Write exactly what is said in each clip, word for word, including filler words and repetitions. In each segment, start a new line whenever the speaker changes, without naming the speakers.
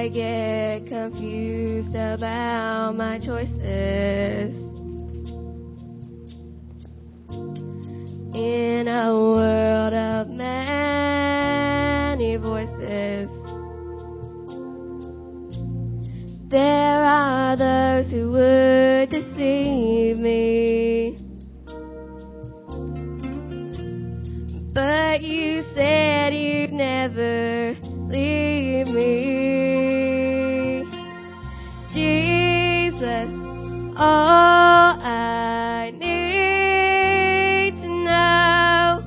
I get confused about my choices. In a world of many voices, there are those who would deceive me. But you said you'd never leave me. Jesus, all I need to know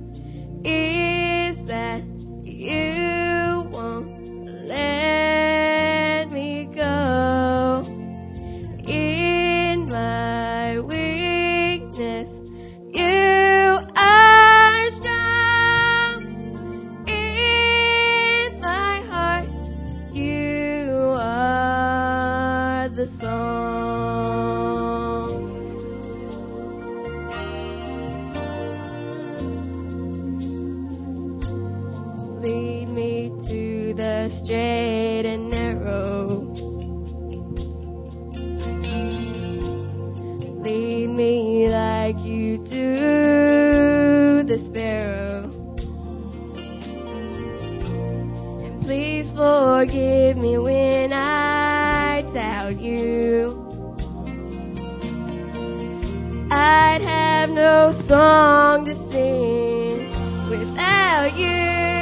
is that you won't let me go. In my weakness, you are strong. In my heart, you are the song. Lead me to the straight and narrow. Lead me like you do the sparrow. And please forgive me when I doubt you. I'd have no song to sing without you.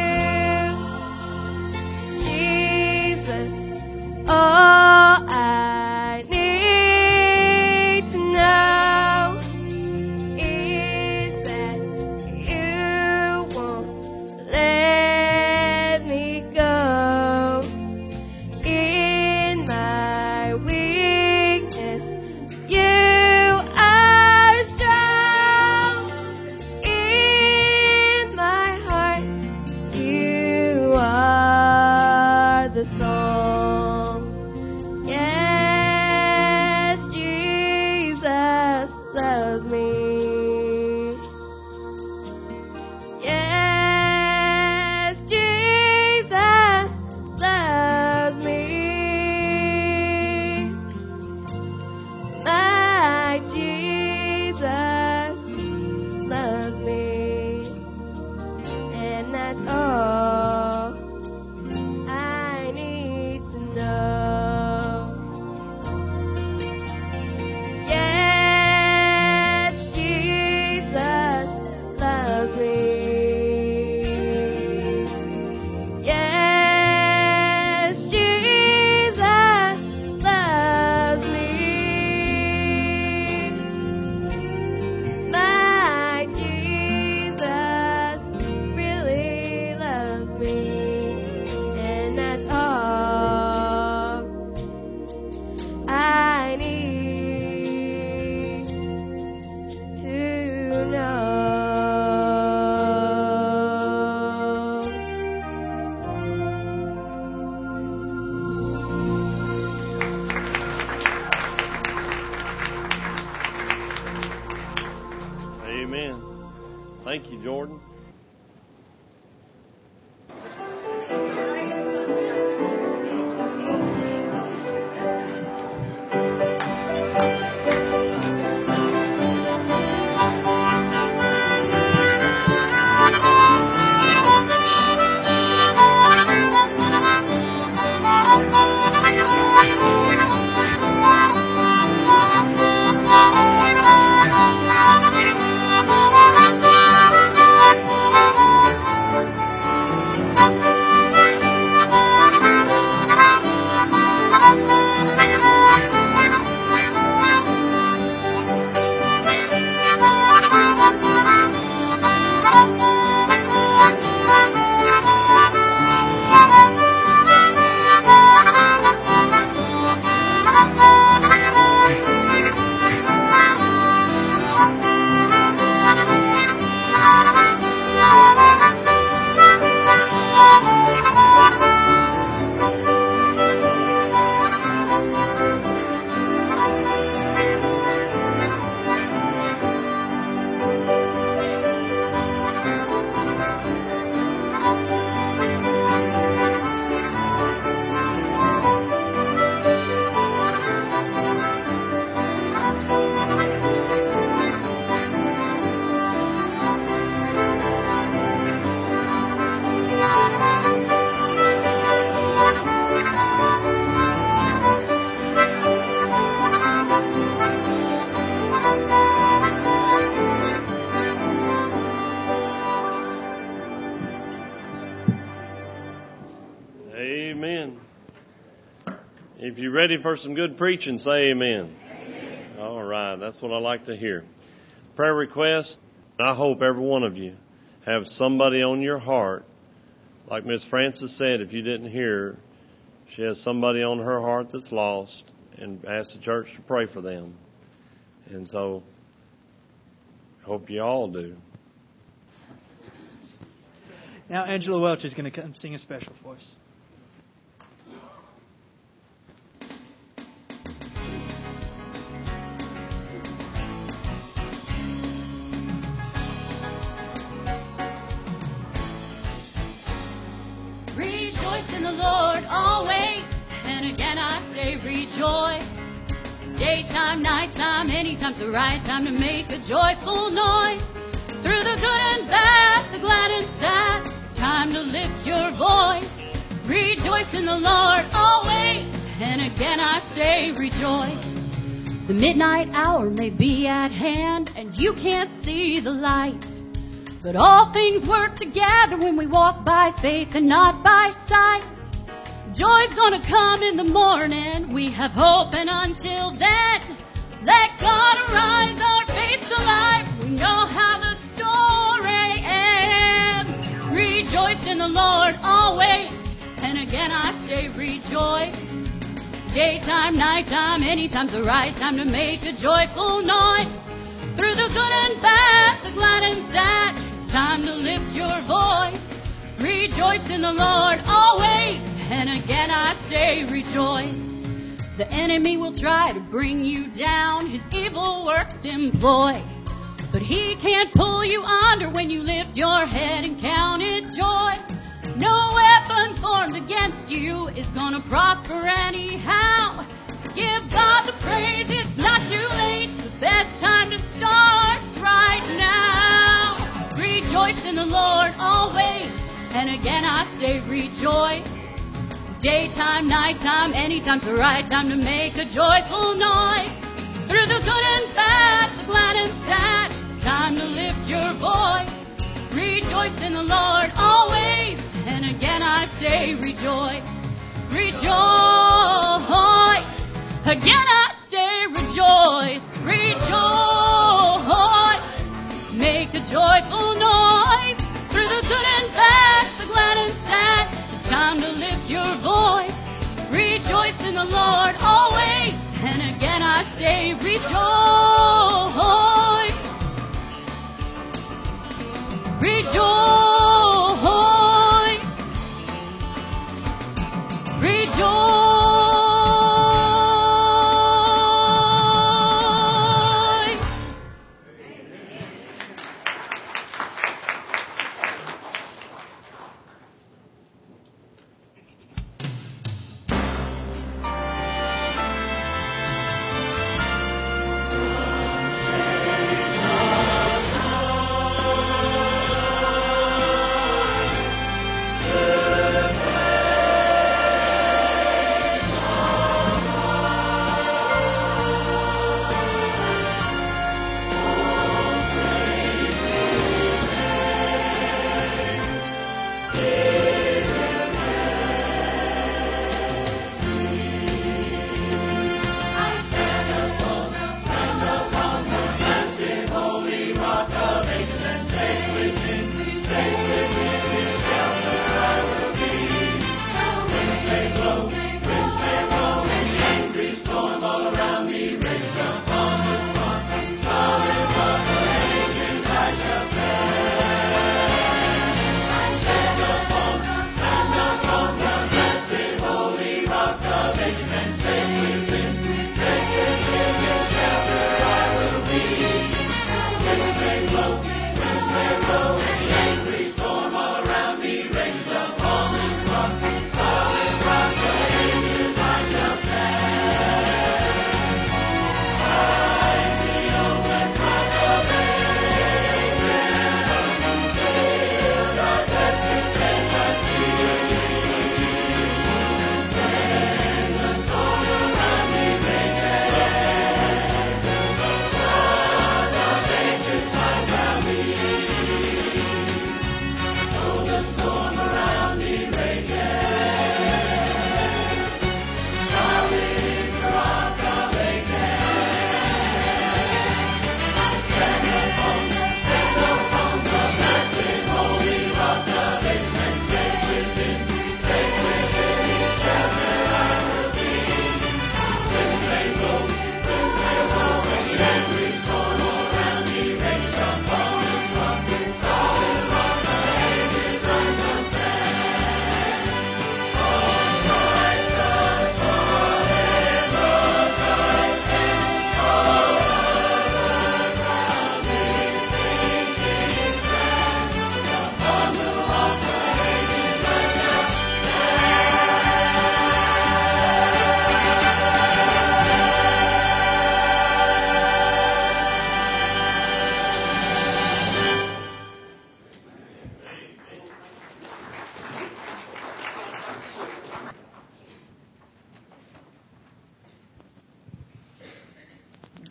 Jesus, all I need to know is that you won't let me go. In my weakness, you are strong. In my heart,
Amen. If you're ready for some good preaching, say amen. Amen. All right, that's what I like to hear. Prayer requests. I hope every one of you have somebody on your heart. Like Miss Francis said, if you didn't hear, she has somebody on her heart that's lost and asked the church to pray for them. And so, I hope you all do.
Now Angela Welch is going to come sing a special for us.
Rejoice in the Lord always, and again I say rejoice. Daytime, nighttime, anytime's the right time to make a joyful noise. Through the good and bad, the glad and sad, it's time to lift your voice. Rejoice in the Lord always, and again I say rejoice. The midnight hour may be at hand, and you can't see the light. But all things work together when we walk by faith and not by sight. Joy's gonna come in the morning, we have hope, and until then, let God arise, our faith's alive, we know how the story ends. Rejoice in the Lord always, and again I say rejoice. Daytime, nighttime, anytime's the right time to make a joyful noise. Through the good and bad, the glad and sad, it's time to lift your voice. Rejoice in the Lord always, and again I say rejoice. The enemy will try to bring you down, his evil works employ. But he can't pull you under when you lift your head and count it joy. No weapon formed against you is gonna prosper anyhow. Give God the praise, it's not too late. The best time to start's right now. Rejoice in the Lord always, and again I say rejoice. Daytime, nighttime, anytime's the right time to make a joyful noise. Through the good and bad, the glad and sad, it's time to lift your voice. Rejoice in the Lord always, and again I say rejoice. Rejoice, again I say rejoice. Rejoice, make a joyful noise. Through the good and bad, the glad and sad, it's time to lift your voice. Rejoice in the Lord always, and again I say rejoice. Rejoice. Rejoice.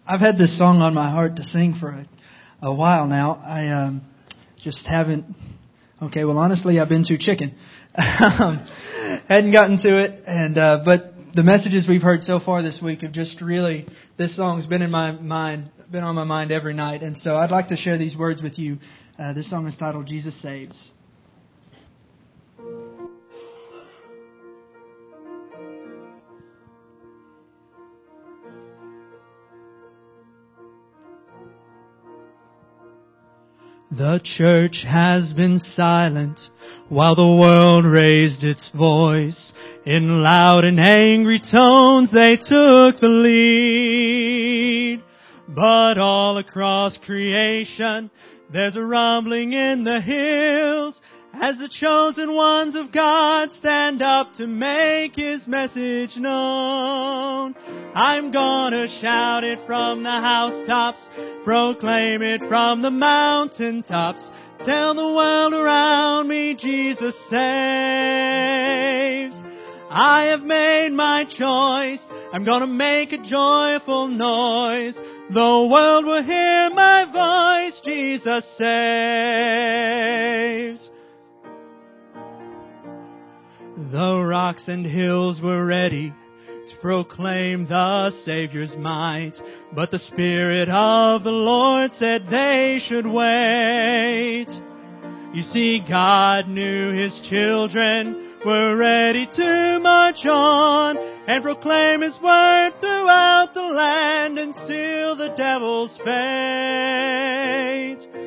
I've had this song on my heart to sing for a, a while now. I um, just haven't. Okay, well, honestly, I've been too chicken. Hadn't gotten to it, and uh, but the messages we've heard so far this week have just really. This song's been in my mind, been on my mind every night, and so I'd like to share these words with you. Uh, this song is titled "Jesus Saves." The church has been silent while the world raised its voice. In loud and angry tones they took the lead. But all across creation there's a rumbling in the hills as the chosen ones of God stand up to make His message known. I'm gonna shout it from the housetops, proclaim it from the mountaintops, tell the world around me Jesus saves. I have made my choice, I'm gonna make a joyful noise. The world will hear my voice, Jesus saves. The rocks and hills were ready to proclaim the Savior's might, but the Spirit of the Lord said they should wait. You see, God knew His children were ready to march on and proclaim His word throughout the land and seal the devil's fate.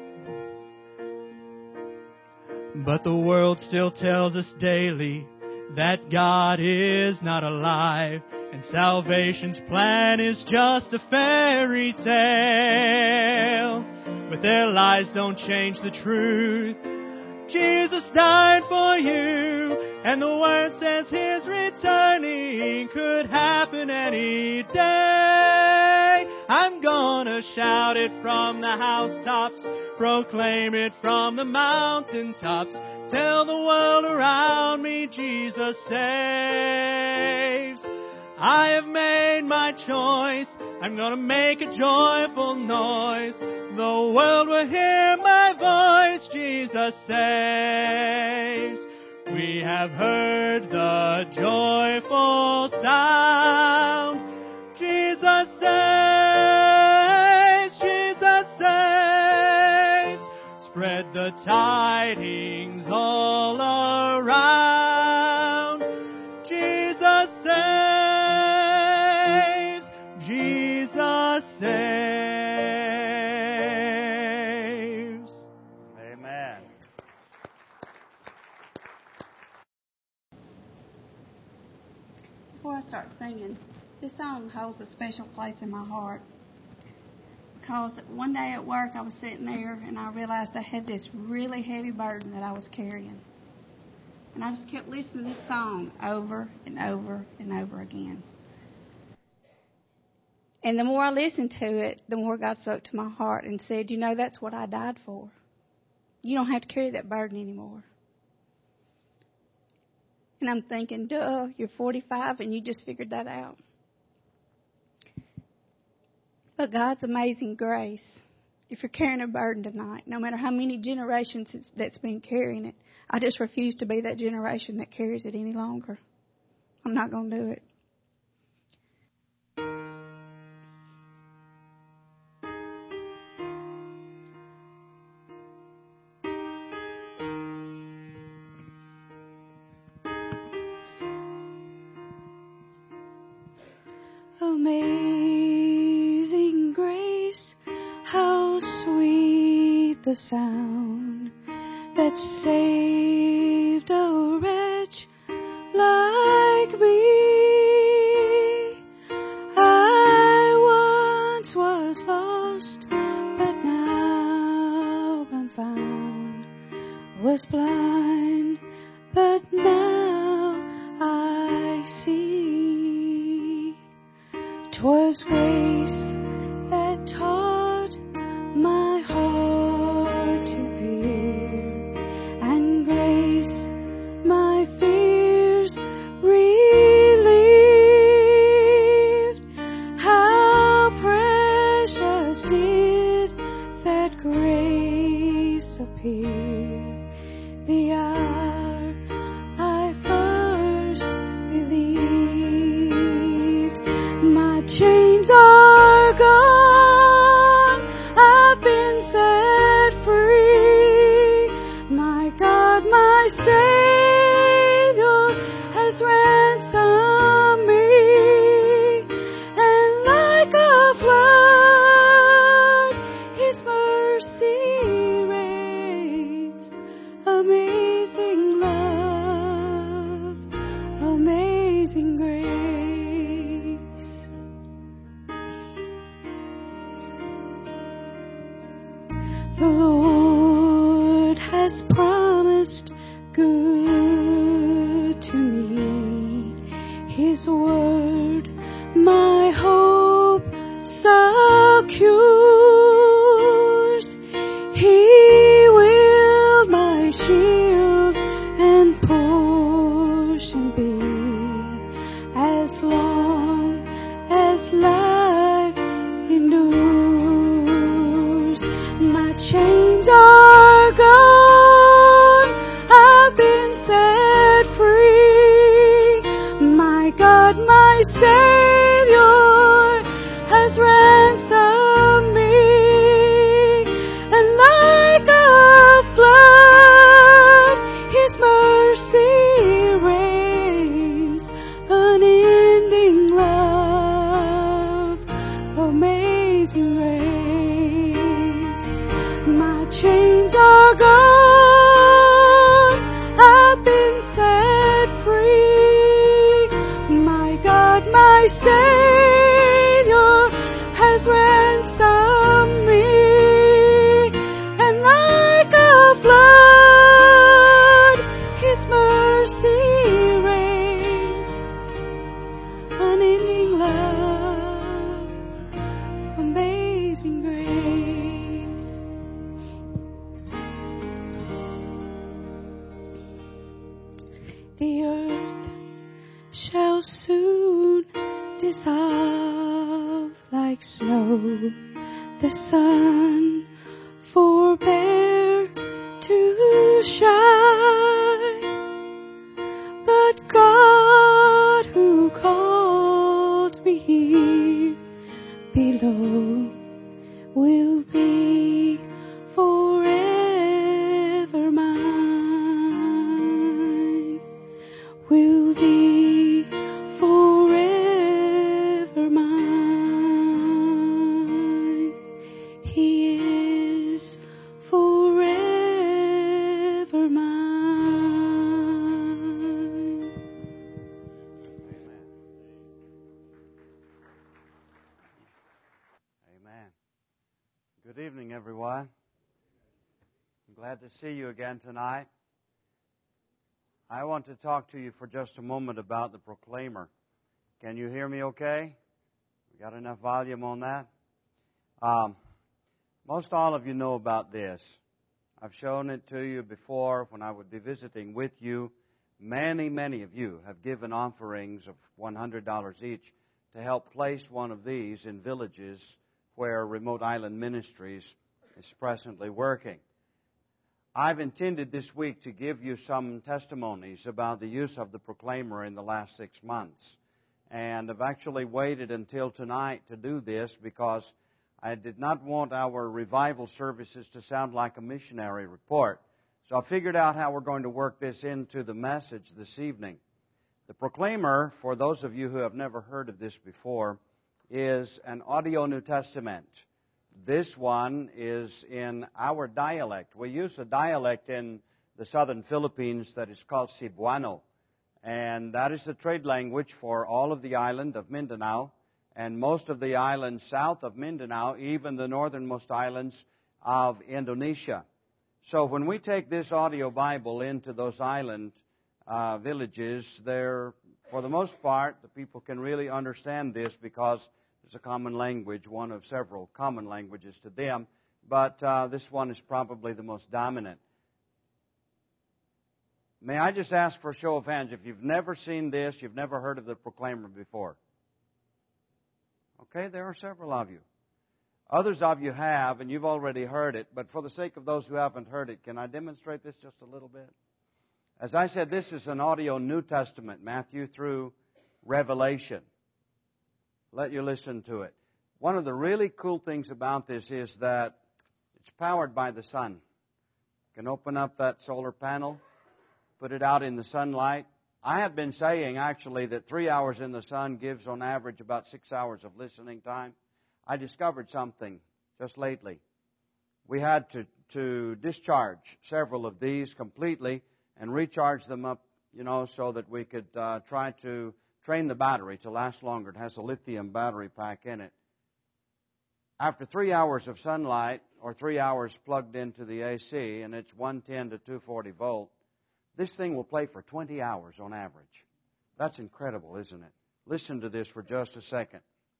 But the world still tells us daily that God is not alive and salvation's plan is just a fairy tale. But their lies don't change the truth. Jesus died for you, and the Word says His returning could happen any day. I'm gonna shout it from the housetops, proclaim it from the mountaintops, tell the world around me Jesus saves. I have made my choice, I'm gonna make a joyful noise. The world will hear my voice, Jesus saves. We have heard the joyful sound. Jesus saves, Jesus saves. Spread the tidings all around. Jesus saves, Jesus saves.
Before I start singing, this song holds a special place in my heart because one day at work I was sitting there and I realized I had this really heavy burden that I was carrying. And I just kept listening to this song over and over and over again. And the more I listened to it, the more God spoke to my heart and said, you know, that's what I died for. You don't have to carry that burden anymore. And I'm thinking, duh, you're forty-five and you just figured that out. But God's amazing grace, if you're carrying a burden tonight, no matter how many generations that's been carrying it, I just refuse to be that generation that carries it any longer. I'm not going to do it.
Amazing grace, how sweet the sound that saved a wretch like me. I once was lost, but now I'm found. Was blind, but now I see. 'Twas grace that taught my heart to fear, and grace my fears relieved. How precious The earth shall soon dissolve like snow. The sun forbear to shine, but God who called me here below will be forever mine, will be forever mine. He is forever mine.
Amen. Good evening, everyone. I'm glad to see you again tonight. I want to talk to you for just a moment about the Proclaimer. Can you hear me okay? We got enough volume on that? Um, most all of you know about this. I've shown it to you before when I would be visiting with you. Many, many of you have given offerings of one hundred dollars each to help place one of these in villages where Remote Island Ministries is presently working. I've intended this week to give you some testimonies about the use of the Proclaimer in the last six months. And I've actually waited until tonight to do this because I did not want our revival services to sound like a missionary report. So I figured out how we're going to work this into the message this evening. The Proclaimer, for those of you who have never heard of this before, is an audio New Testament. This one is in our dialect. We use a dialect in the southern Philippines that is called Cebuano. And that is the trade language for all of the island of Mindanao and most of the islands south of Mindanao, even the northernmost islands of Indonesia. So when we take this audio Bible into those island uh, villages, they're, for the most part, the people can really understand this because it's a common language, one of several common languages to them, but uh, this one is probably the most dominant. May I just ask for a show of hands, if you've never seen this, you've never heard of the Proclaimer before? Okay, there are several of you. Others of you have, and you've already heard it, but for the sake of those who haven't heard it, can I demonstrate this just a little bit? As I said, this is an audio New Testament, Matthew through Revelation. Let you listen to it. One of the really cool things about this is that it's powered by the sun. You can open up that solar panel, put it out in the sunlight. I had been saying, actually, that three hours in the sun gives, on average, about six hours of listening time. I discovered something just lately. We had to, to discharge several of these completely and recharge them up, you know, so that we could uh, try to train the battery to last longer. It has a lithium battery pack in it. After three hours of sunlight, or three hours plugged into the A C, and it's one ten to two forty volt, this thing will play for twenty hours on average. That's incredible, isn't it? Listen to this for just a second.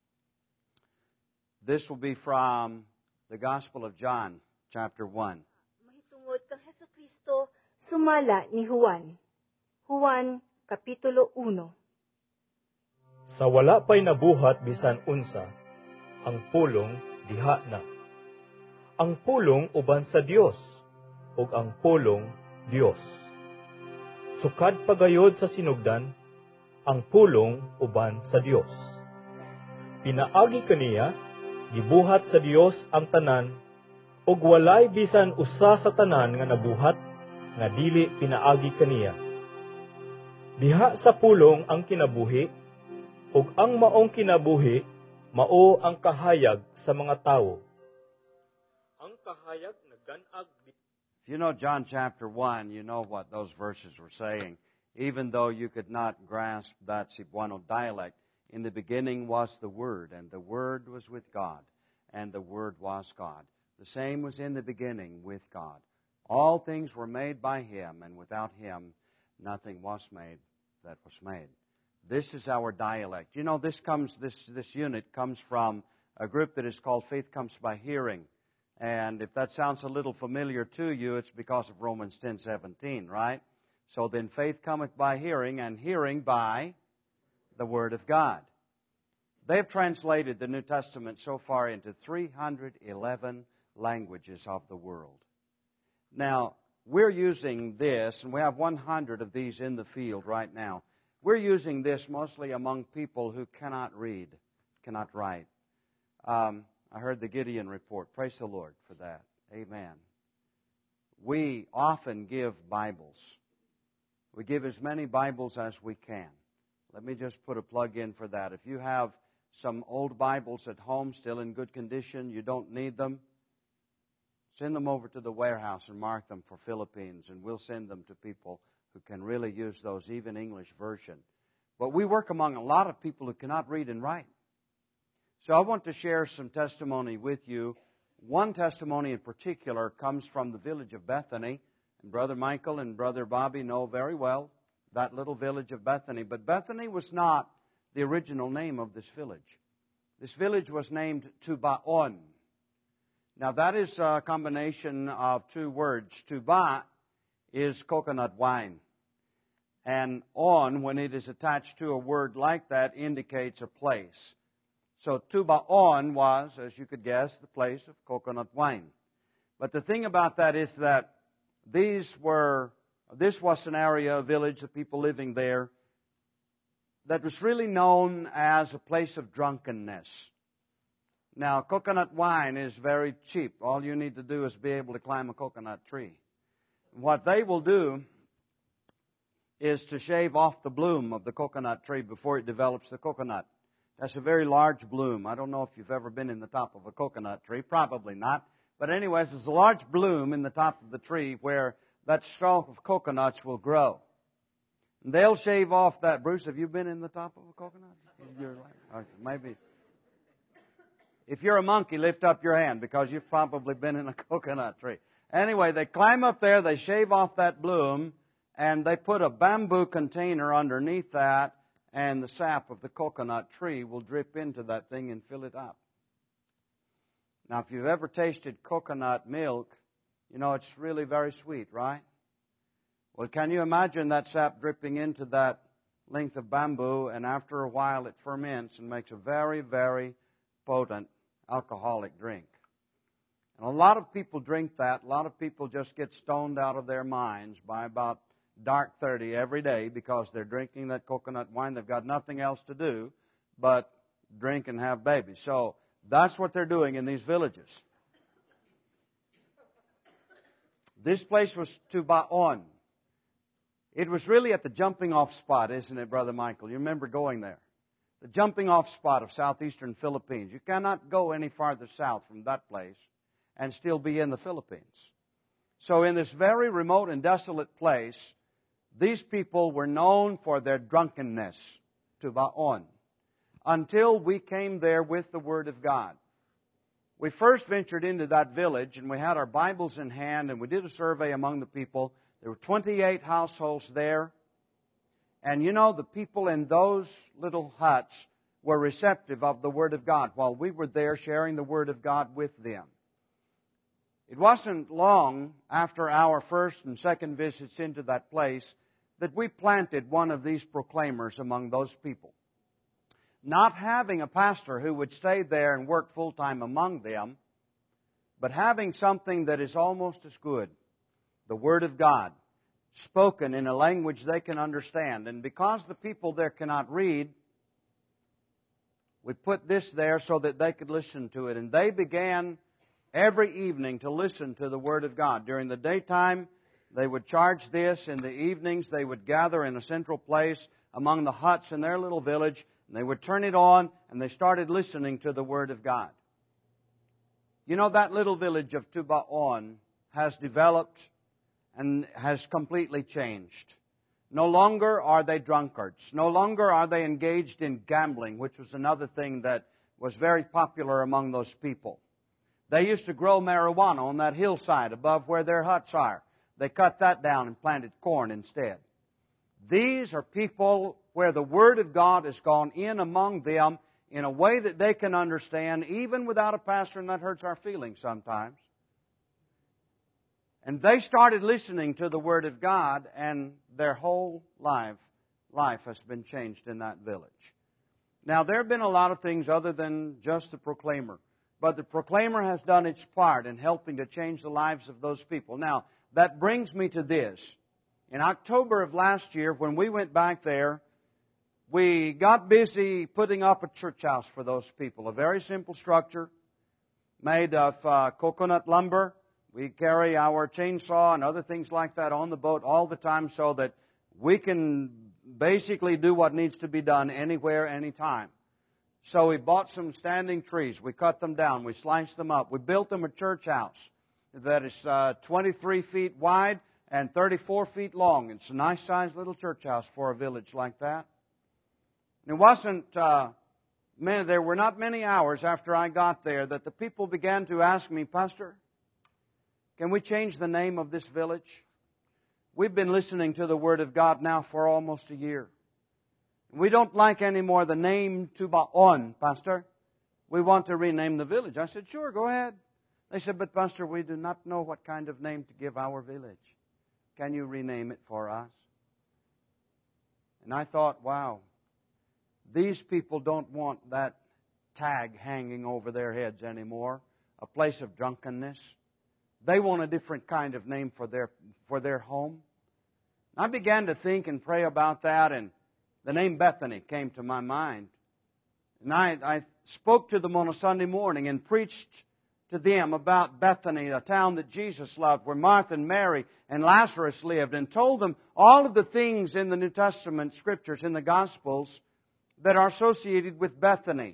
This will be from the Gospel of John, chapter one.
Mahitungod kang Jesucristo sumala ni Juan. Juan, Kapitulo one.
Sa wala pa'y nabuhat bisan unsa, ang pulong diha na. Ang pulong uban sa Dios, ug ang pulong Dios. Sukad pagayod sa sinugdan, ang pulong uban sa Dios. Pinaagi kaniya, gibuhat sa Dios ang tanan, ug walay bisan usa sa tanan nga nabuhat, nga dili pinaagi kaniya. Diha sa pulong ang kinabuhi, ug ang maong kinabuhi, mao ang kahayag sa mga tawo. Ang kahayag nagganag.
If you know John chapter one, you know what those verses were saying. Even though you could not grasp that Cebuano dialect, in the beginning was the Word, and the Word was with God, and the Word was God. The same was in the beginning with God. All things were made by Him, and without Him nothing was made that was made. This is our dialect. You know, this comes, this, this unit comes from a group that is called Faith Comes by Hearing. And if that sounds a little familiar to you, it's because of Romans ten seventeen, right? So then faith cometh by hearing, and hearing by the Word of God. They've translated the New Testament so far into three hundred eleven languages of the world. Now, we're using this, and we have one hundred of these in the field right now. We're using this mostly among people who cannot read, cannot write. Um, I heard the Gideon report. Praise the Lord for that. Amen. We often give Bibles. We give as many Bibles as we can. Let me just put a plug in for that. If you have some old Bibles at home still in good condition, you don't need them, send them over to the warehouse and mark them for Philippines, and we'll send them to people who can really use those, even English version. But we work among a lot of people who cannot read and write. So I want to share some testimony with you. One testimony in particular comes from the village of Bethany. And Brother Michael and Brother Bobby know very well that little village of Bethany. But Bethany was not the original name of this village. This village was named Tubaon. Now that is a combination of two words. Tuba is coconut wine. And on, when it is attached to a word like that, indicates a place. So Tubaon was, as you could guess, the place of coconut wine. But the thing about that is that these were, this was an area, a village of people living there that was really known as a place of drunkenness. Now, coconut wine is very cheap. All you need to do is be able to climb a coconut tree. What they will do is to shave off the bloom of the coconut tree before it develops the coconut. That's a very large bloom. I don't know if you've ever been in the top of a coconut tree. Probably not. But anyways, there's a large bloom in the top of the tree where that stalk of coconuts will grow. And they'll shave off that. Bruce, have you been in the top of a coconut? You're like, maybe. If you're a monkey, lift up your hand because you've probably been in a coconut tree. Anyway, they climb up there, they shave off that bloom, and they put a bamboo container underneath that, and the sap of the coconut tree will drip into that thing and fill it up. Now, if you've ever tasted coconut milk, you know it's really very sweet, right? Well, can you imagine that sap dripping into that length of bamboo, and after a while it ferments and makes a very, very potent alcoholic drink. And a lot of people drink that. A lot of people just get stoned out of their minds by about dark thirty every day because they're drinking that coconut wine. They've got nothing else to do but drink and have babies. So that's what they're doing in these villages. This place was Tubaon. It was really at the jumping off spot, isn't it, Brother Michael? You remember going there. The jumping off spot of southeastern Philippines. You cannot go any farther south from that place and still be in the Philippines. So in this very remote and desolate place, these people were known for their drunkenness, Tubaon, until we came there with the Word of God. We first ventured into that village, and we had our Bibles in hand, and we did a survey among the people. There were twenty-eight households there. And you know, the people in those little huts were receptive of the Word of God while we were there sharing the Word of God with them. It wasn't long after our first and second visits into that place that we planted one of these proclaimers among those people. Not having a pastor who would stay there and work full-time among them, but having something that is almost as good, the Word of God, spoken in a language they can understand. And because the people there cannot read, we put this there so that they could listen to it. And they began every evening to listen to the Word of God. During the daytime, they would charge this. In the evenings, they would gather in a central place among the huts in their little village, and they would turn it on, and they started listening to the Word of God. You know, that little village of Tubaon has developed and has completely changed. No longer are they drunkards. No longer are they engaged in gambling, which was another thing that was very popular among those people. They used to grow marijuana on that hillside above where their huts are. They cut that down and planted corn instead. These are people where the Word of God has gone in among them in a way that they can understand, even without a pastor, and that hurts our feelings sometimes. And they started listening to the Word of God, and their whole life, life has been changed in that village. Now, there have been a lot of things other than just the proclaimer. But the proclaimer has done its part in helping to change the lives of those people. Now, that brings me to this. In October of last year, when we went back there, we got busy putting up a church house for those people. A very simple structure made of uh, coconut lumber. We carry our chainsaw and other things like that on the boat all the time so that we can basically do what needs to be done anywhere, anytime. So we bought some standing trees. We cut them down. We sliced them up. We built them a church house that is uh, twenty-three feet wide and thirty-four feet long. It's a nice-sized little church house for a village like that. And it wasn't uh, many, there were not many hours after I got there that the people began to ask me, Pastor, can we change the name of this village? We've been listening to the Word of God now for almost a year. We don't like anymore the name Tubaon, Pastor. We want to rename the village. I said, sure, go ahead. They said, but Pastor, we do not know what kind of name to give our village. Can you rename it for us? And I thought, wow, these people don't want that tag hanging over their heads anymore, a place of drunkenness. They want a different kind of name for their, for their home. I began to think and pray about that, and the name Bethany came to my mind. And I, I spoke to them on a Sunday morning and preached to them about Bethany, a town that Jesus loved, where Martha and Mary and Lazarus lived, and told them all of the things in the New Testament Scriptures, in the Gospels, that are associated with Bethany.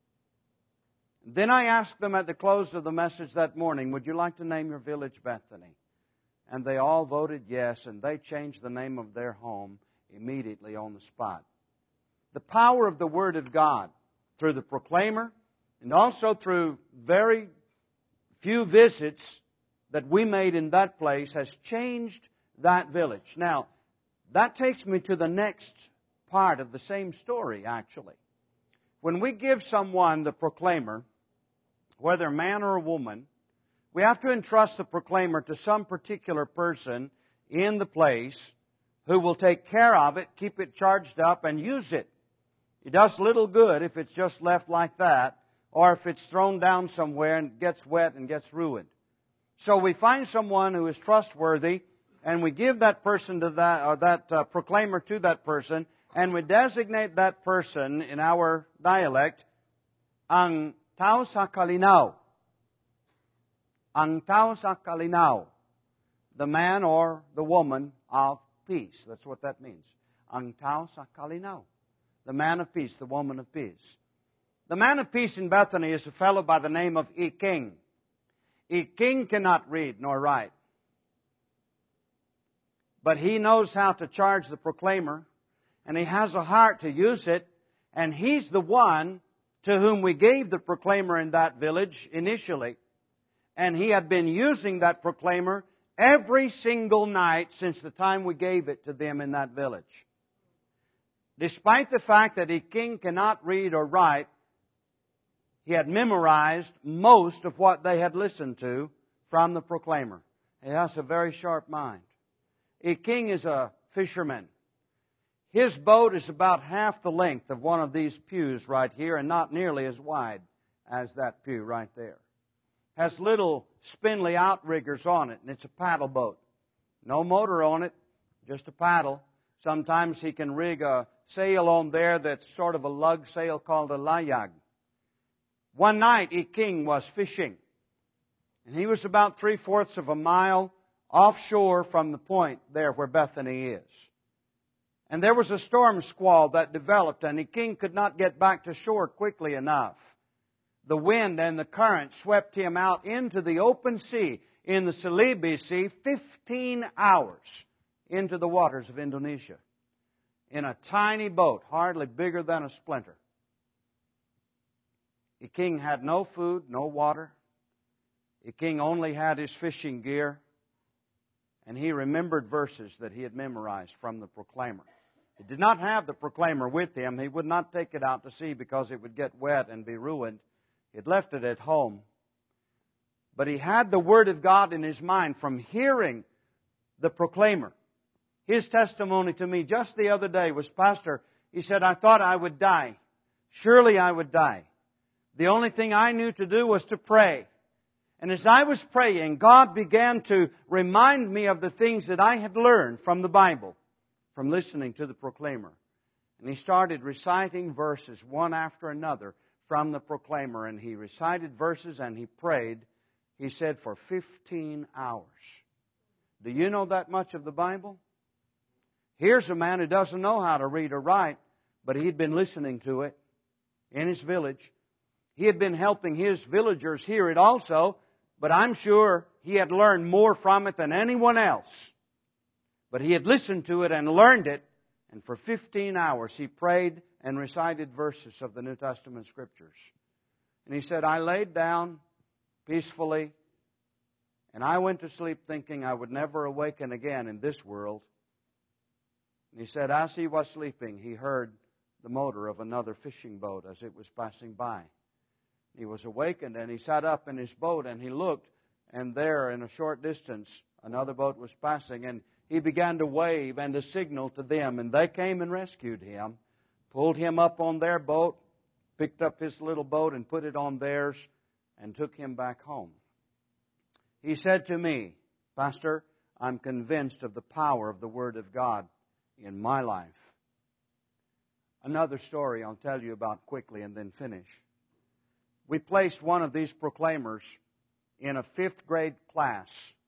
Then I asked them at the close of the message that morning, would you like to name your village Bethany? And they all voted yes, and they changed the name of their home immediately on the spot. The power of the Word of God through the proclaimer and also through very few visits that we made in that place has changed that village. Now, that takes me to the next part of the same story, actually. When we give someone the proclaimer, whether man or woman, we have to entrust the proclaimer to some particular person in the place who will take care of it, keep it charged up, and use it. It does little good if it's just left like that, or if it's thrown down somewhere and gets wet and gets ruined. So we find someone who is trustworthy, and we give that person to that, or that uh, proclaimer to that person, and we designate that person in our dialect, ang tao sa kalinaw. Ang tao sa kalinaw. The man or the woman of peace. That's what that means. Ang tao sa kalinaw. The man of peace, the woman of peace. The man of peace in Bethany is a fellow by the name of I-King. I-King cannot read nor write. But he knows how to charge the proclaimer, and he has a heart to use it, and he's the one to whom we gave the proclaimer in that village initially. And he had been using that proclaimer every single night since the time we gave it to them in that village. Despite the fact that I-King cannot read or write, he had memorized most of what they had listened to from the proclaimer. He has a very sharp mind. I-King is a fisherman. His boat is about half the length of one of these pews right here and not nearly as wide as that pew right there. Has little spindly outriggers on it, and it's a paddle boat. No motor on it, just a paddle. Sometimes he can rig a sail on there that's sort of a lug sail called a layag. One night, I-King was fishing, and he was about three-fourths of a mile offshore from the point there where Bethany is. And there was a storm squall that developed, and I-King could not get back to shore quickly enough. The wind and the current swept him out into the open sea in the Celebi Sea, fifteen hours into the waters of Indonesia, in a tiny boat, hardly bigger than a splinter. I-King had no food, no water. I-King only had his fishing gear, and he remembered verses that he had memorized from the proclaimer. He did not have the proclaimer with him. He would not take it out to sea because it would get wet and be ruined. He had left it at home. But he had the Word of God in his mind from hearing the proclaimer. He his testimony to me just the other day was, Pastor, he said, I thought I would die. Surely I would die. The only thing I knew to do was to pray. And as I was praying, God began to remind me of the things that I had learned from the Bible, from listening to the proclaimer. And he started reciting verses one after another from the proclaimer. And he recited verses and he prayed, he said, for fifteen hours. Do you know that much of the Bible? Here's a man who doesn't know how to read or write, but he'd been listening to it in his village. He had been helping his villagers hear it also, but I'm sure he had learned more from it than anyone else. But he had listened to it and learned it, and for fifteen hours he prayed and recited verses of the New Testament Scriptures. And he said, I laid down peacefully, and I went to sleep thinking I would never awaken again in this world. And he said, as he was sleeping, he heard the motor of another fishing boat as it was passing by. He was awakened and he sat up in his boat and he looked, and there in a short distance another boat was passing, and he began to wave and to signal to them, and they came and rescued him, pulled him up on their boat, picked up his little boat and put it on theirs, and took him back home. He said to me, Pastor, I'm convinced of the power of the Word of God in my life. Another story I'll tell you about quickly and then finish. We placed one of these proclaimers in a fifth grade class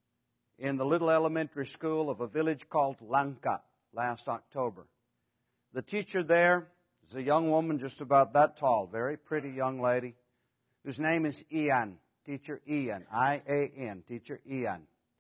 in the little elementary school of a village called Lanka last October. The teacher there is a young woman just about that tall, very pretty young lady, whose name is Ian, Teacher Ian, I A N, Teacher Ian.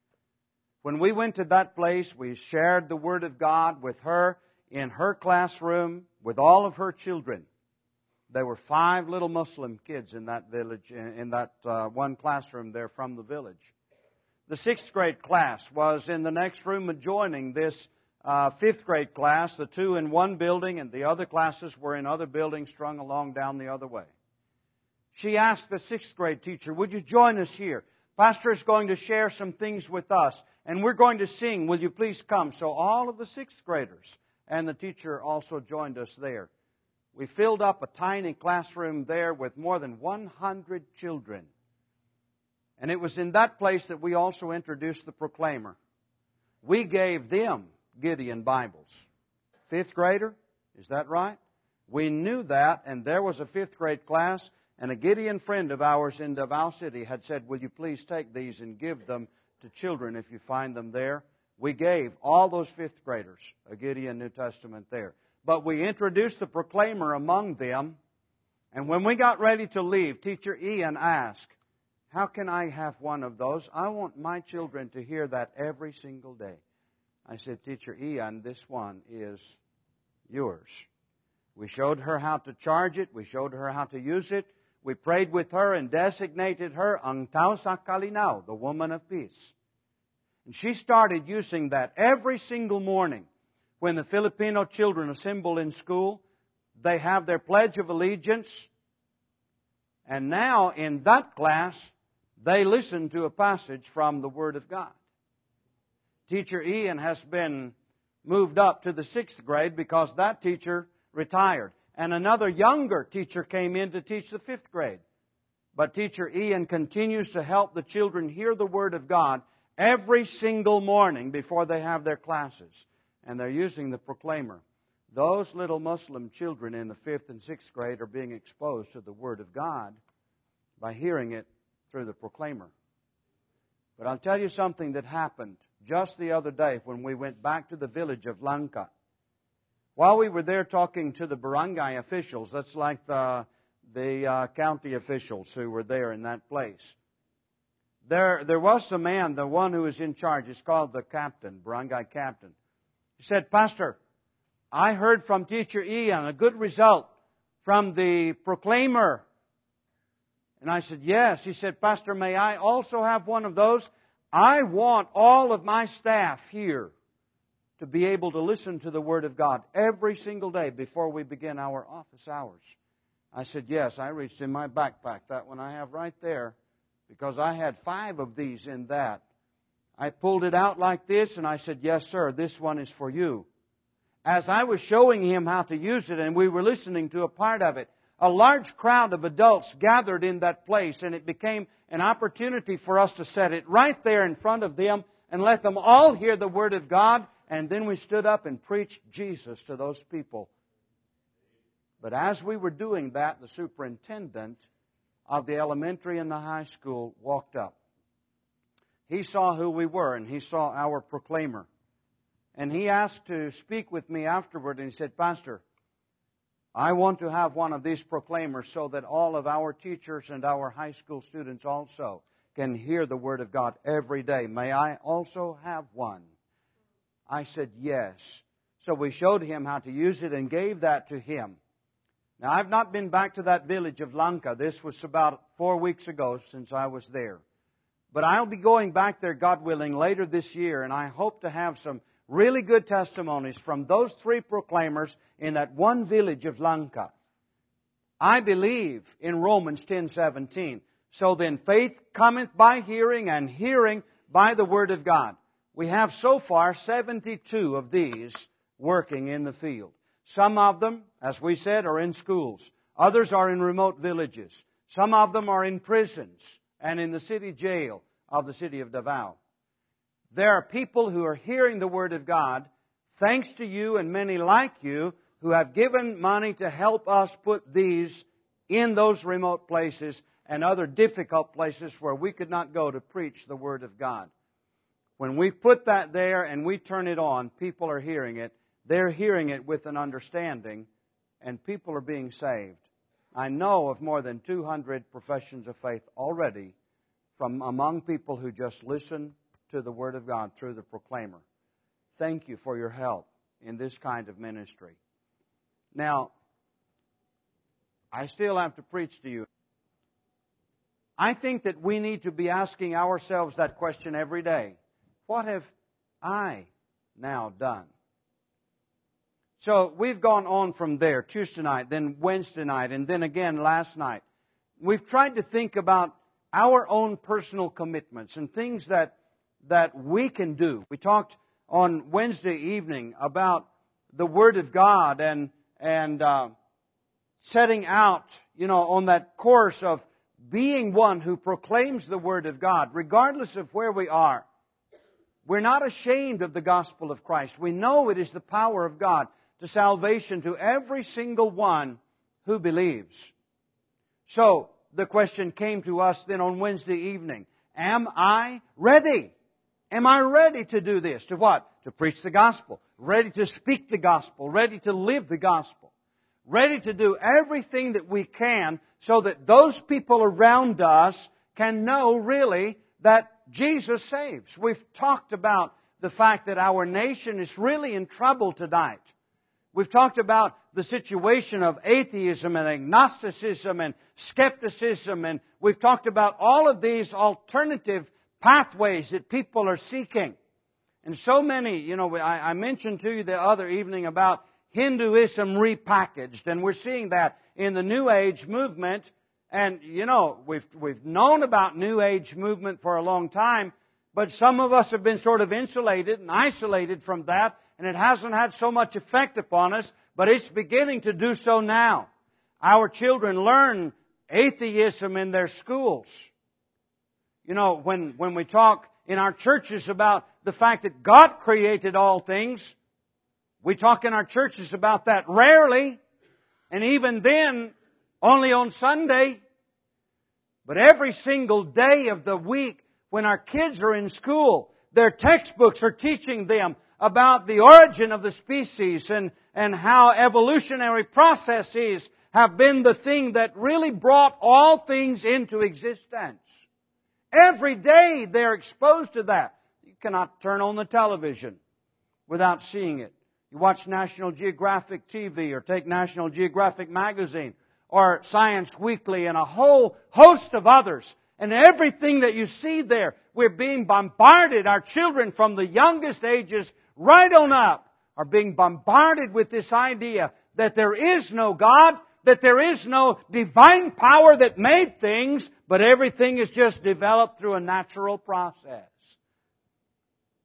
When we went to that place, we shared the Word of God with her in her classroom with all of her children. There were five little Muslim kids in that village, in that uh, one classroom there from the village. The sixth grade class was in the next room adjoining this uh, fifth grade class, the two in one building, and the other classes were in other buildings strung along down the other way. She asked the sixth grade teacher, would you join us here? Pastor is going to share some things with us, and we're going to sing. Will you please come? So all of the sixth graders and the teacher also joined us there. We filled up a tiny classroom there with more than one hundred children. And it was in that place that we also introduced the proclaimer. We gave them Gideon Bibles. Fifth grader, is that right? We knew that, and there was a fifth grade class, and a Gideon friend of ours in Davao City had said, will you please take these and give them to children if you find them there? We gave all those fifth graders a Gideon New Testament there. But we introduced the proclaimer among them, and when we got ready to leave, Teacher Ian asked, how can I have one of those? I want my children to hear that every single day. I said, Teacher Ian, this one is yours. We showed her how to charge it. We showed her how to use it. We prayed with her and designated her Ang Tao sa Kalinaw, the woman of peace. And she started using that every single morning. When the Filipino children assemble in school, they have their Pledge of Allegiance. And now in that class, they listen to a passage from the Word of God. Teacher Ian has been moved up to the sixth grade because that teacher retired. And another younger teacher came in to teach the fifth grade. But Teacher Ian continues to help the children hear the Word of God every single morning before they have their classes. And they're using the proclaimer. Those little Muslim children in the fifth and sixth grade are being exposed to the Word of God by hearing it through the proclaimer. But I'll tell you something that happened just the other day when we went back to the village of Lanka. While we were there talking to the barangay officials, that's like the, the uh, county officials who were there in that place, there, there was a man, the one who was in charge, is called the captain, barangay captain. He said, Pastor, I heard from Teacher Ian a good result from the proclaimer. And I said, yes. He said, Pastor, may I also have one of those? I want all of my staff here to be able to listen to the Word of God every single day before we begin our office hours. I said, yes. I reached in my backpack, that one I have right there, because I had five of these in that. I pulled it out like this and I said, yes, sir, this one is for you. As I was showing him how to use it and we were listening to a part of it, a large crowd of adults gathered in that place, and it became an opportunity for us to set it right there in front of them and let them all hear the Word of God, and then we stood up and preached Jesus to those people. But as we were doing that, the superintendent of the elementary and the high school walked up. He saw who we were, and he saw our proclaimer. And he asked to speak with me afterward, and he said, Pastor, I want to have one of these proclaimers so that all of our teachers and our high school students also can hear the Word of God every day. May I also have one? I said, yes. So we showed him how to use it and gave that to him. Now, I've not been back to that village of Lanka. This was about four weeks ago since I was there. But I'll be going back there, God willing, later this year, and I hope to have some really good testimonies from those three proclaimers in that one village of Lanka. I believe in Romans ten seventeen. So then faith cometh by hearing, and hearing by the Word of God. We have so far seventy-two of these working in the field. Some of them, as we said, are in schools. Others are in remote villages. Some of them are in prisons and in the city jail of the city of Davao. There are people who are hearing the Word of God, thanks to you and many like you, who have given money to help us put these in those remote places and other difficult places where we could not go to preach the Word of God. When we put that there and we turn it on, people are hearing it. They're hearing it with an understanding, and people are being saved. I know of more than two hundred professions of faith already from among people who just listen to the Word of God through the proclaimer. Thank you for your help in this kind of ministry. Now, I still have to preach to you. I think that we need to be asking ourselves that question every day. What have I now done? So we've gone on from there, Tuesday night, then Wednesday night, and then again last night. We've tried to think about our own personal commitments and things that, that we can do. We talked on Wednesday evening about the Word of God and, and uh, setting out, you know, on that course of being one who proclaims the Word of God, regardless of where we are. We're not ashamed of the gospel of Christ. We know it is the power of God to salvation to every single one who believes. So, the question came to us then on Wednesday evening. Am I ready? Am I ready to do this? To what? To preach the gospel. Ready to speak the gospel. Ready to live the gospel. Ready to do everything that we can so that those people around us can know really that Jesus saves. We've talked about the fact that our nation is really in trouble tonight. We've talked about the situation of atheism and agnosticism and skepticism, and we've talked about all of these alternative pathways that people are seeking. And so many, you know, I, I mentioned to you the other evening about Hinduism repackaged, and we're seeing that in the New Age movement. And, you know, we've, we've known about New Age movement for a long time, but some of us have been sort of insulated and isolated from that, and it hasn't had so much effect upon us, but it's beginning to do so now. Our children learn atheism in their schools. You know, when, when we talk in our churches about the fact that God created all things, we talk in our churches about that rarely, and even then, only on Sunday. But every single day of the week, when our kids are in school, their textbooks are teaching them about the origin of the species and, and how evolutionary processes have been the thing that really brought all things into existence. Every day they're exposed to that. You cannot turn on the television without seeing it. You watch National Geographic T V or take National Geographic magazine or Science Weekly and a whole host of others. And everything that you see there, we're being bombarded. Our children from the youngest ages right on up are being bombarded with this idea that there is no God, that there is no divine power that made things, but everything is just developed through a natural process.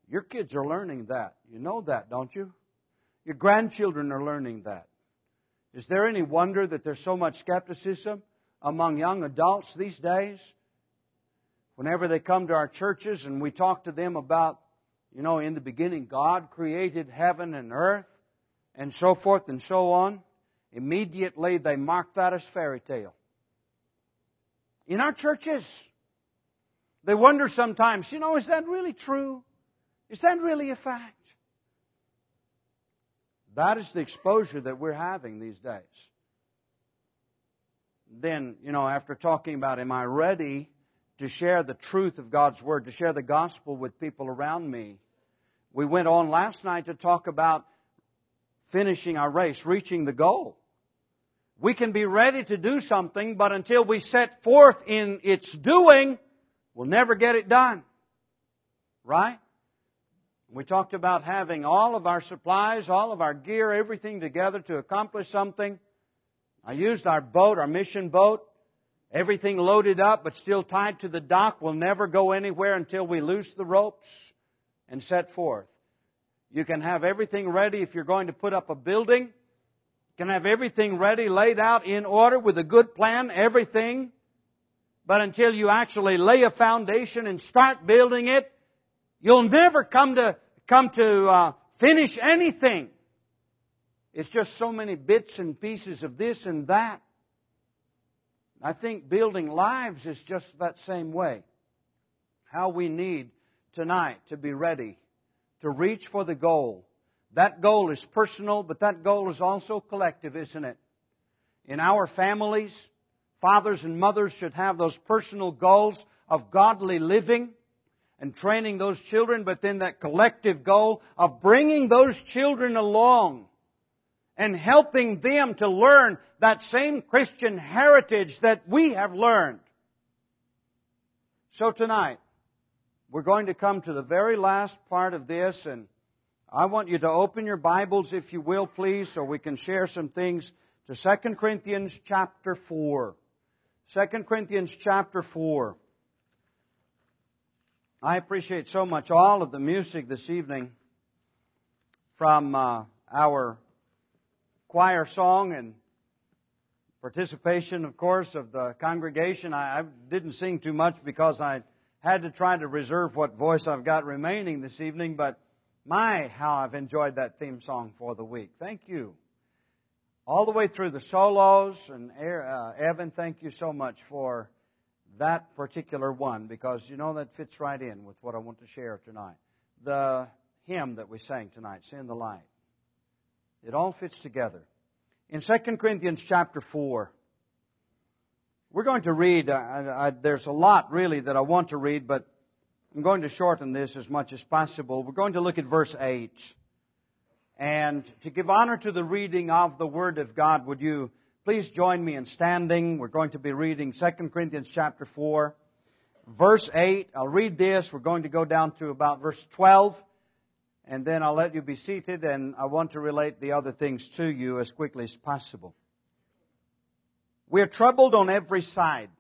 Your kids are learning that. You know that, don't you? Your grandchildren are learning that. Is there any wonder that there's so much skepticism among young adults these days? Whenever they come to our churches and we talk to them about, you know, in the beginning God created heaven and earth and so forth and so on, immediately they mark that as fairy tale. In our churches, they wonder sometimes, you know, is that really true? Is that really a fact? That is the exposure that we're having these days. Then, you know, after talking about, am I ready to share the truth of God's Word, to share the gospel with people around me? We went on last night to talk about finishing our race, reaching the goal. We can be ready to do something, but until we set forth in its doing, we'll never get it done. Right? We talked about having all of our supplies, all of our gear, everything together to accomplish something. I used our boat, our mission boat. Everything loaded up but still tied to the dock. We'll never go anywhere until we loose the ropes and set forth. You can have everything ready if you're going to put up a building. You can have everything ready, laid out in order with a good plan, everything. But until you actually lay a foundation and start building it, you'll never come to come to uh, finish anything. It's just so many bits and pieces of this and that. I think building lives is just that same way. How we need tonight to be ready to reach for the goal. That goal is personal, but that goal is also collective, isn't it? In our families, fathers and mothers should have those personal goals of godly living and training those children, but then that collective goal of bringing those children along and helping them to learn that same Christian heritage that we have learned. So tonight, we're going to come to the very last part of this, and I want you to open your Bibles, if you will, please, so we can share some things to Second Corinthians chapter four. Second Corinthians chapter four. I appreciate so much all of the music this evening from uh, our choir song and participation, of course, of the congregation. I, I didn't sing too much because I had to try to reserve what voice I've got remaining this evening, but my, how I've enjoyed that theme song for the week. Thank you. All the way through the solos, and uh, Evan, thank you so much for that particular one, because you know that fits right in with what I want to share tonight. The hymn that we sang tonight, Sin the Light. It all fits together. In Second Corinthians chapter four, we're going to read, uh, I, I, there's a lot really that I want to read, but I'm going to shorten this as much as possible. We're going to look at verse eight. And to give honor to the reading of the Word of God, would you please join me in standing? We're going to be reading Second Corinthians chapter four, verse eight. I'll read this. We're going to go down to about verse twelve. And then I'll let you be seated, and I want to relate the other things to you as quickly as possible. We are troubled on every side,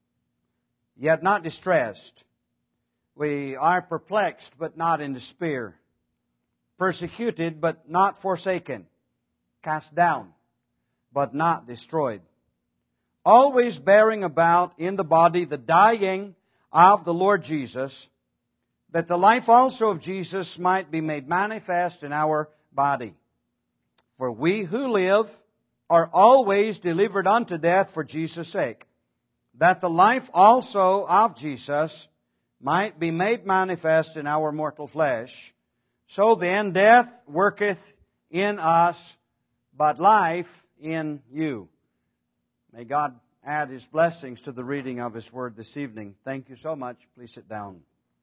yet not distressed. We are perplexed, but not in despair. Persecuted, but not forsaken. Cast down, but not destroyed. Always bearing about in the body the dying of the Lord Jesus, that the life also of Jesus might be made manifest in our body. For we who live are always delivered unto death for Jesus' sake, that the life also of Jesus might be made manifest in our mortal flesh. So then death worketh in us, but life in you. May God add His blessings to the reading of His Word this evening. Thank you so much. Please sit down.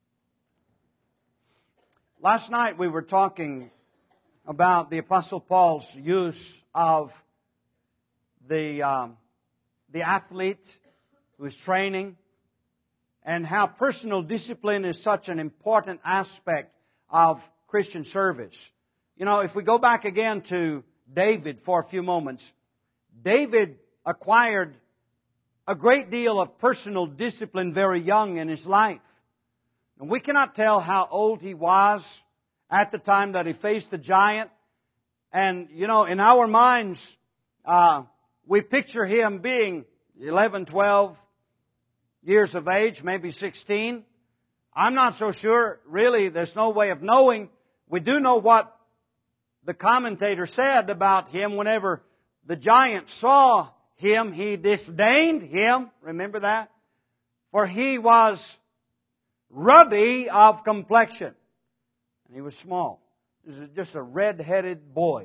Last night we were talking about the Apostle Paul's use of the um, the athlete who is training, and how personal discipline is such an important aspect of Christian service. You know, if we go back again to David for a few moments, David acquired a great deal of personal discipline very young in his life. And we cannot tell how old he was at the time that he faced the giant. And, you know, in our minds, uh, we picture him being eleven, twelve years of age, maybe sixteen. I'm not so sure. Really, there's no way of knowing. We do know what the commentator said about him. Whenever the giant saw him, he disdained him. Remember that? For he was ruddy of complexion. And he was small. He was just a red-headed boy.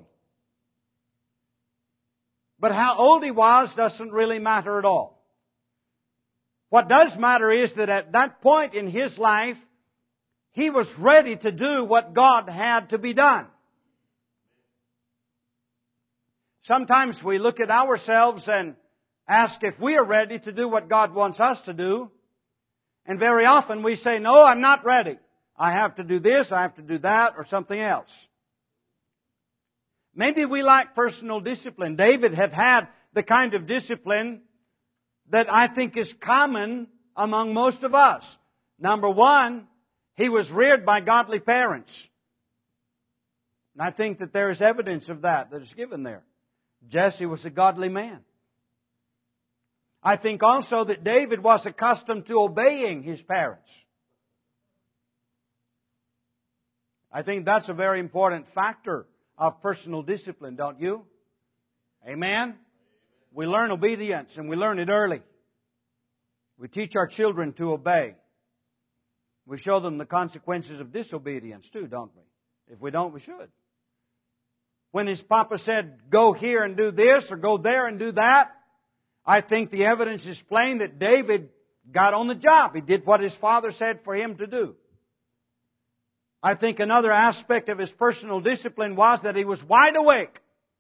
But how old he was doesn't really matter at all. What does matter is that at that point in his life, he was ready to do what God had to be done. Sometimes we look at ourselves and ask if we are ready to do what God wants us to do. And very often we say, no, I'm not ready. I have to do this, I have to do that, or something else. Maybe we lack personal discipline. David had had the kind of discipline that I think is common among most of us. Number one, he was reared by godly parents. And I think that there is evidence of that that is given there. Jesse was a godly man. I think also that David was accustomed to obeying his parents. I think that's a very important factor of personal discipline, don't you? Amen? We learn obedience, and we learn it early. We teach our children to obey. We show them the consequences of disobedience too, don't we? If we don't, we should. When his papa said, go here and do this, or go there and do that, I think the evidence is plain that David got on the job. He did what his father said for him to do. I think another aspect of his personal discipline was that he was wide awake.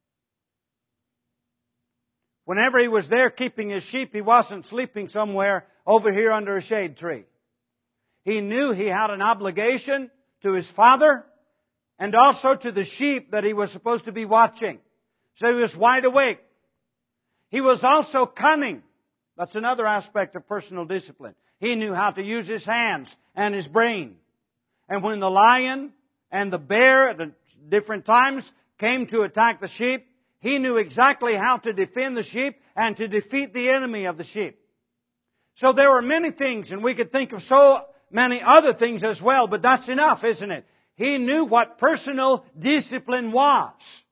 Whenever he was there keeping his sheep, he wasn't sleeping somewhere over here under a shade tree. He knew he had an obligation to his father and also to the sheep that he was supposed to be watching. So he was wide awake. He was also cunning. That's another aspect of personal discipline. He knew how to use his hands and his brain. And when the lion and the bear at different times came to attack the sheep, he knew exactly how to defend the sheep and to defeat the enemy of the sheep. So there were many things, and we could think of so many other things as well, but that's enough, isn't it? He knew what personal discipline was.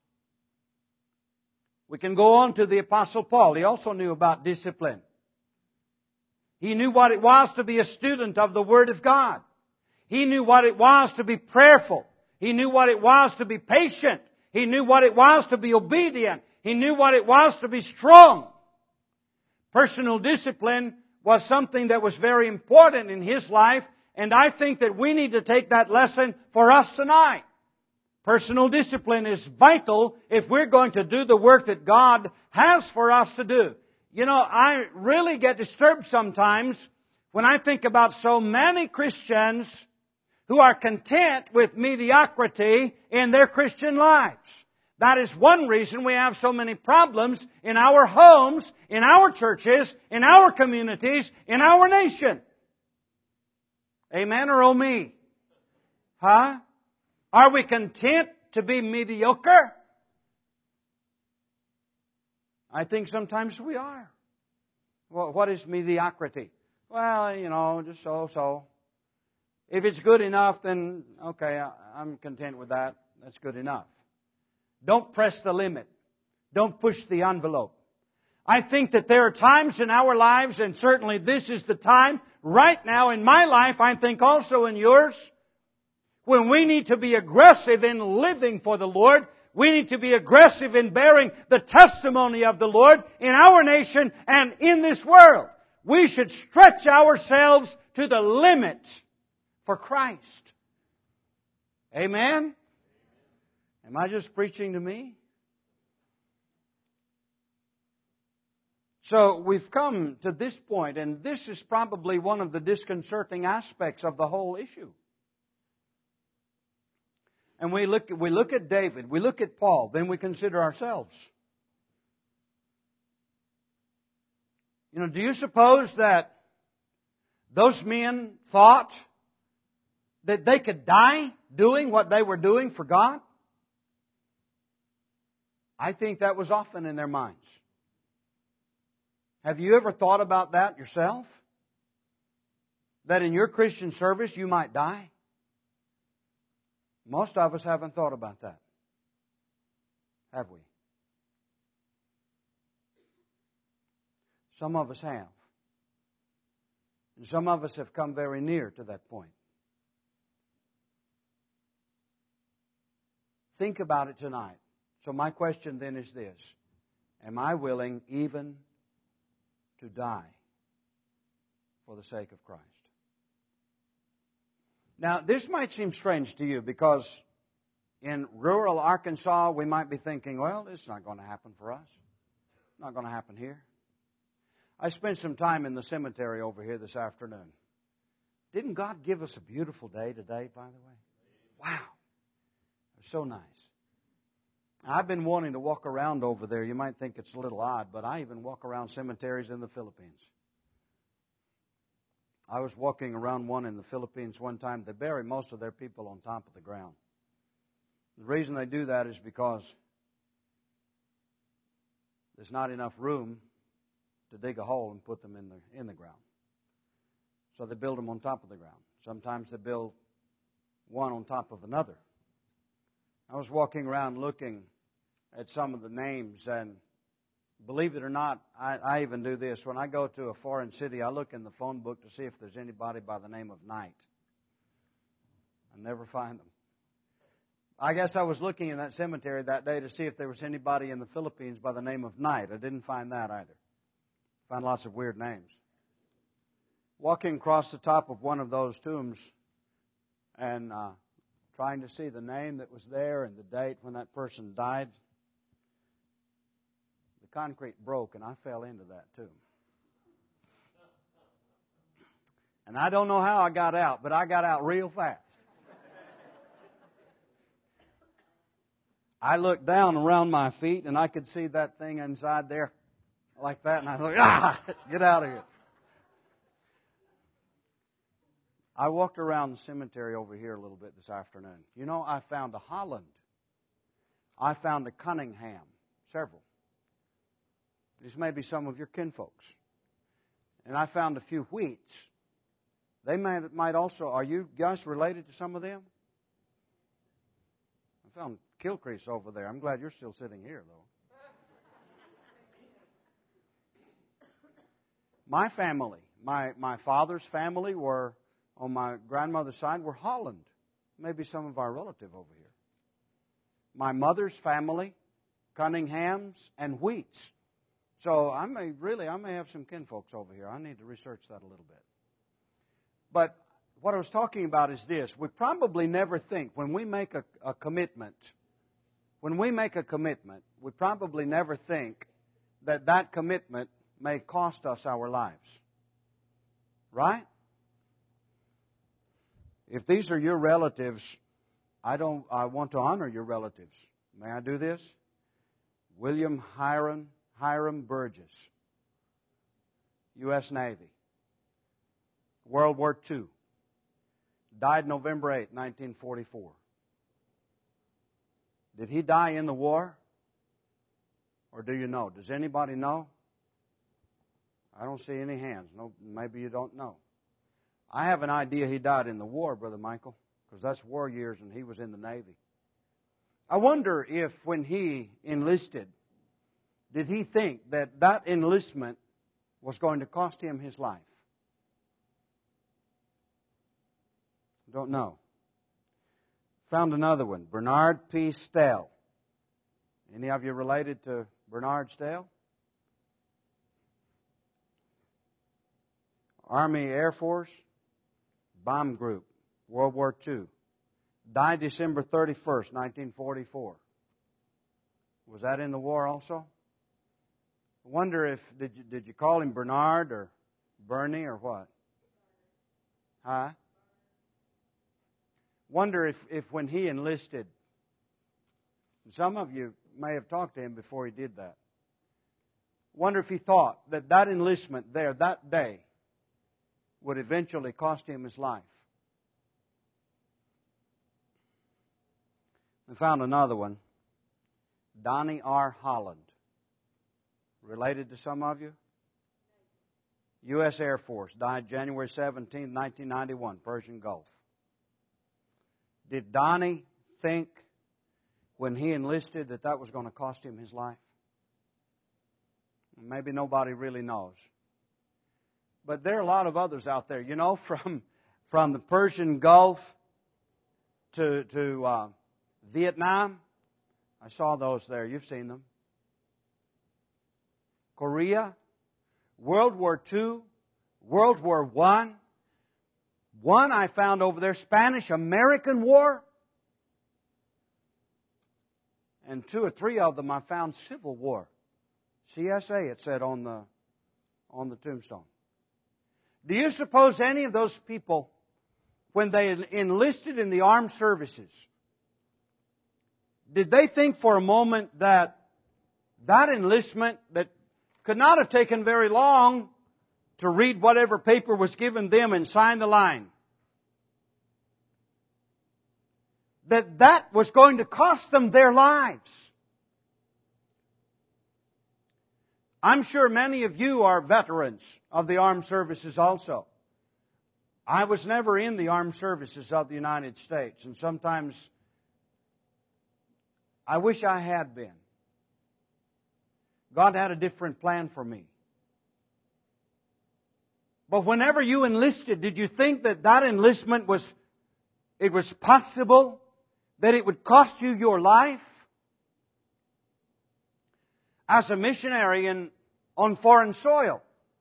We can go on to the Apostle Paul. He also knew about discipline. He knew what it was to be a student of the Word of God. He knew what it was to be prayerful. He knew what it was to be patient. He knew what it was to be obedient. He knew what it was to be strong. Personal discipline was something that was very important in his life, and I think that we need to take that lesson for us tonight. Personal discipline is vital if we're going to do the work that God has for us to do. You know, I really get disturbed sometimes when I think about so many Christians who are content with mediocrity in their Christian lives. That is one reason we have so many problems in our homes, in our churches, in our communities, in our nation. Amen or oh me? Huh? Are we content to be mediocre? I think sometimes we are. Well, what is mediocrity? Well, you know, just so-so. If it's good enough, then okay, I'm content with that. That's good enough. Don't press the limit. Don't push the envelope. I think that there are times in our lives, and certainly this is the time, right now in my life, I think also in yours, when we need to be aggressive in living for the Lord. We need to be aggressive in bearing the testimony of the Lord in our nation and in this world. We should stretch ourselves to the limit for Christ. Amen? Am I just preaching to me? So we've come to this point, and this is probably one of the disconcerting aspects of the whole issue. And we look, we look at David, we look at Paul, then we consider ourselves. You know, do you suppose that those men thought that they could die doing what they were doing for God? I think that was often in their minds. Have you ever thought about that yourself? That in your Christian service you might die? Most of us haven't thought about that. Have we? Some of us have. And some of us have come very near to that point. Think about it tonight. So my question then is this. Am I willing even to die for the sake of Christ? Now, this might seem strange to you because in rural Arkansas we might be thinking, well, this is not going to happen for us. It's not going to happen here. I spent some time in the cemetery over here this afternoon. Didn't God give us a beautiful day today, by the way? Wow. It was so nice. I've been wanting to walk around over there. You might think it's a little odd, but I even walk around cemeteries in the Philippines. I was walking around one in the Philippines one time. They bury most of their people on top of the ground. The reason they do that is because there's not enough room to dig a hole and put them in the in the ground. So they build them on top of the ground. Sometimes they build one on top of another. I was walking around looking at some of the names, and believe it or not, I, I even do this. When I go to a foreign city, I look in the phone book to see if there's anybody by the name of Knight. I never find them. I guess I was looking in that cemetery that day to see if there was anybody in the Philippines by the name of Knight. I didn't find that either. Found lots of weird names. Walking across the top of one of those tombs and uh, trying to see the name that was there and the date when that person died, the concrete broke and I fell into that tomb. And I don't know how I got out, but I got out real fast. I looked down around my feet and I could see that thing inside there like that, and I thought, ah, get out of here. I walked around the cemetery over here a little bit this afternoon. You know, I found a Holland. I found a Cunningham, several. These may be some of your kinfolks. And I found a few Wheats. They might, might also, are you guys related to some of them? I found Kilcrease over there. I'm glad you're still sitting here, though. My family, my, my father's family were, on my grandmother's side, were Holland. Maybe some of our relative over here. My mother's family, Cunninghams and Wheats. So I may, really, I may have some kinfolks over here. I need to research that a little bit. But what I was talking about is this. We probably never think, when we make a, a commitment, when we make a commitment, we probably never think that that commitment may cost us our lives. Right? If these are your relatives, I don't. I want to honor your relatives. May I do this? William Hiram Hiram Burgess, U S Navy, World War Two, died November eighth, nineteen forty-four. Did he die in the war? Or do you know? Does anybody know? I don't see any hands. No, maybe you don't know. I have an idea he died in the war, Brother Michael, because that's war years and he was in the Navy. I wonder if when he enlisted, did he think that that enlistment was going to cost him his life? Don't know. Found another one, Bernard P. Stell. Any of you related to Bernard Stell? Army Air Force, bomb group, World War Two. Died December thirty-first, nineteen forty-four. Was that in the war also? I wonder if, did you, did you call him Bernard or Bernie or what? Huh? Wonder if, if when he enlisted, some of you may have talked to him before he did that. Wonder if he thought that that enlistment there, that day, would eventually cost him his life. I found another one. Donnie R. Holland. Related to some of you? U S Air Force. Died January seventeenth, nineteen ninety-one. Persian Gulf. Did Donnie think when he enlisted that that was going to cost him his life? Maybe nobody really knows. But there are a lot of others out there. You know, from from the Persian Gulf to to uh, Vietnam. I saw those there. You've seen them. Korea, World War Two, World War One. One I found over there, Spanish-American War. And two or three of them I found Civil War. C S A, it said on the on the tombstone. Do you suppose any of those people, when they enlisted in the armed services, did they think for a moment that that enlistment that could not have taken very long to read whatever paper was given them and sign the line, that that was going to cost them their lives? I'm sure many of you are veterans of the armed services also. I was never in the armed services of the United States, and sometimes I wish I had been. God had a different plan for me. But whenever you enlisted, did you think that that enlistment was, it was possible that it would cost you your life? As a missionary in, on foreign soil,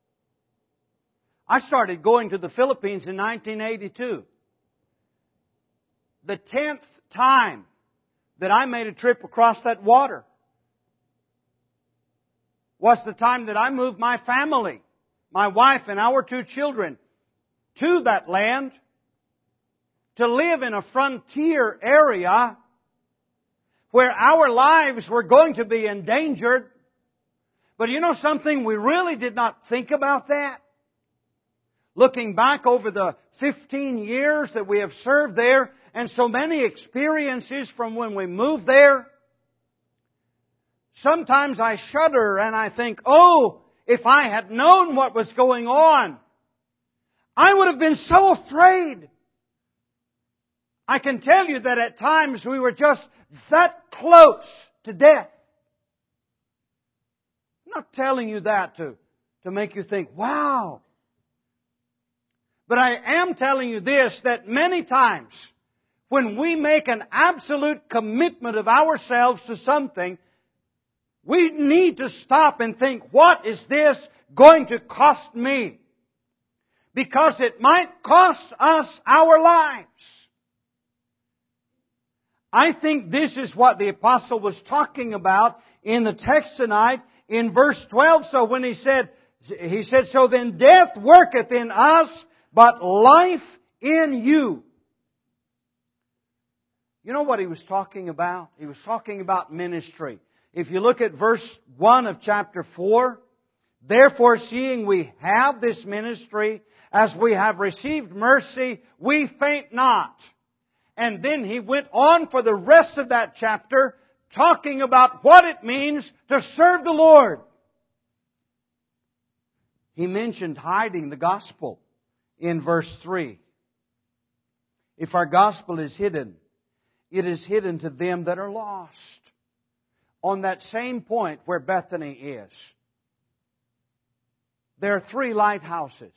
I started going to the Philippines in nineteen eighty-two. The tenth time that I made a trip across that water was the time that I moved my family, my wife and our two children, to that land to live in a frontier area where our lives were going to be endangered. But you know something? We really did not think about that. Looking back over the fifteen years that we have served there, and so many experiences from when we moved there, sometimes I shudder and I think, oh, if I had known what was going on, I would have been so afraid. I can tell you that at times we were just that close to death. I'm not telling you that to, to make you think, wow. But I am telling you this, that many times when we make an absolute commitment of ourselves to something, we need to stop and think, what is this going to cost me? Because it might cost us our lives. I think this is what the apostle was talking about in the text tonight in verse twelve. So when he said, he said, so then death worketh in us, but life in you. You know what he was talking about? He was talking about ministry. If you look at verse one of chapter four, therefore seeing we have this ministry, as we have received mercy, we faint not. And then he went on for the rest of that chapter talking about what it means to serve the Lord. He mentioned hiding the gospel in verse three. If our gospel is hidden, it is hidden to them that are lost. On that same point where Bethany is, there are three lighthouses.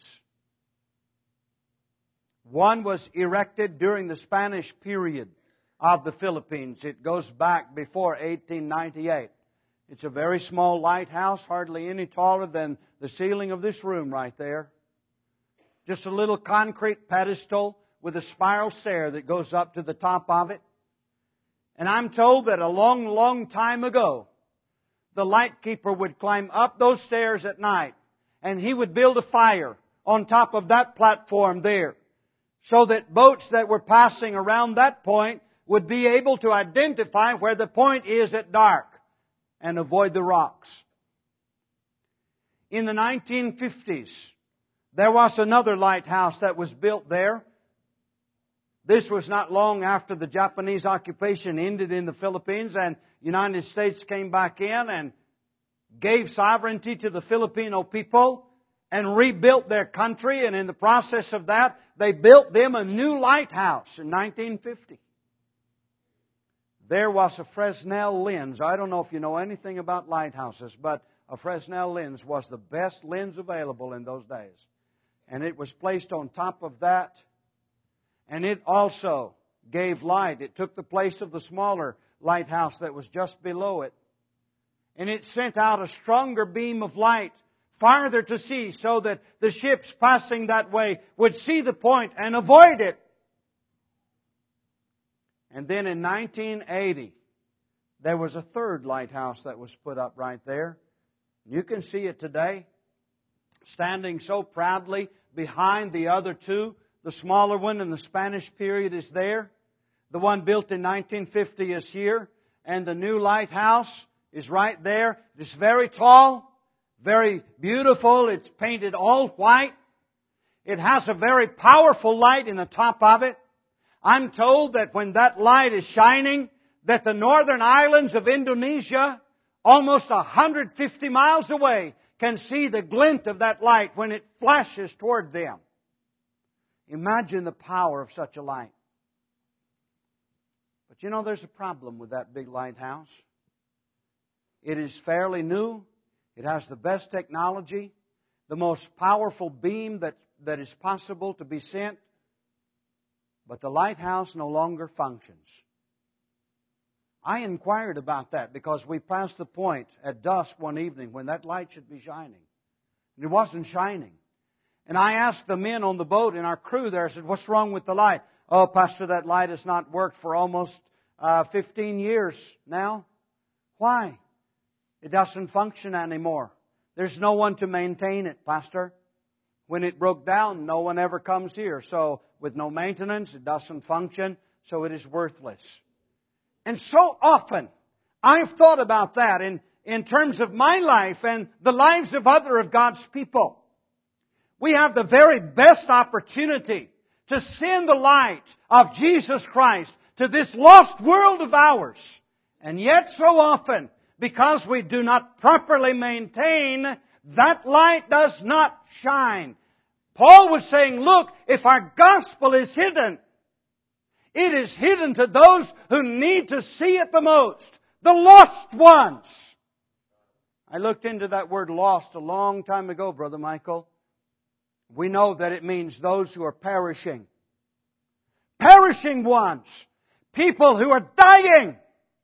One was erected during the Spanish period of the Philippines. It goes back before eighteen ninety-eight. It's a very small lighthouse, hardly any taller than the ceiling of this room right there. Just a little concrete pedestal with a spiral stair that goes up to the top of it. And I'm told that a long, long time ago, the lightkeeper would climb up those stairs at night and he would build a fire on top of that platform there, so that boats that were passing around that point would be able to identify where the point is at dark and avoid the rocks. In the nineteen fifties, there was another lighthouse that was built there. This was not long after the Japanese occupation ended in the Philippines, and the United States came back in and gave sovereignty to the Filipino people and rebuilt their country. And in the process of that, they built them a new lighthouse in nineteen fifty. There was a Fresnel lens. I don't know if you know anything about lighthouses, but a Fresnel lens was the best lens available in those days. And it was placed on top of that. And it also gave light. It took the place of the smaller lighthouse that was just below it. And it sent out a stronger beam of light farther to sea so that the ships passing that way would see the point and avoid it. And then in nineteen eighty, there was a third lighthouse that was put up right there. You can see it today, standing so proudly behind the other two. The smaller one in the Spanish period is there. The one built in nineteen fifty is here. And the new lighthouse is right there. It's very tall, very beautiful. It's painted all white. It has a very powerful light in the top of it. I'm told that when that light is shining, that the northern islands of Indonesia, almost one hundred fifty miles away, can see the glint of that light when it flashes toward them. Imagine the power of such a light. But you know, there's a problem with that big lighthouse. It is fairly new. It has the best technology, the most powerful beam that, that is possible to be sent. But the lighthouse no longer functions. I inquired about that because we passed the point at dusk one evening when that light should be shining. And it wasn't shining. And I asked the men on the boat in our crew there, I said, what's wrong with the light? Oh, Pastor, that light has not worked for almost uh, fifteen years now. Why? It doesn't function anymore. There's no one to maintain it, Pastor. When it broke down, no one ever comes here. So with no maintenance, it doesn't function, so it is worthless. And so often, I've thought about that in, in terms of my life and the lives of other of God's people. We have the very best opportunity to send the light of Jesus Christ to this lost world of ours. And yet so often, because we do not properly maintain, that light does not shine. Paul was saying, look, if our gospel is hidden, it is hidden to those who need to see it the most, the lost ones. I looked into that word lost a long time ago, Brother Michael. We know that it means those who are perishing. Perishing ones. People who are dying.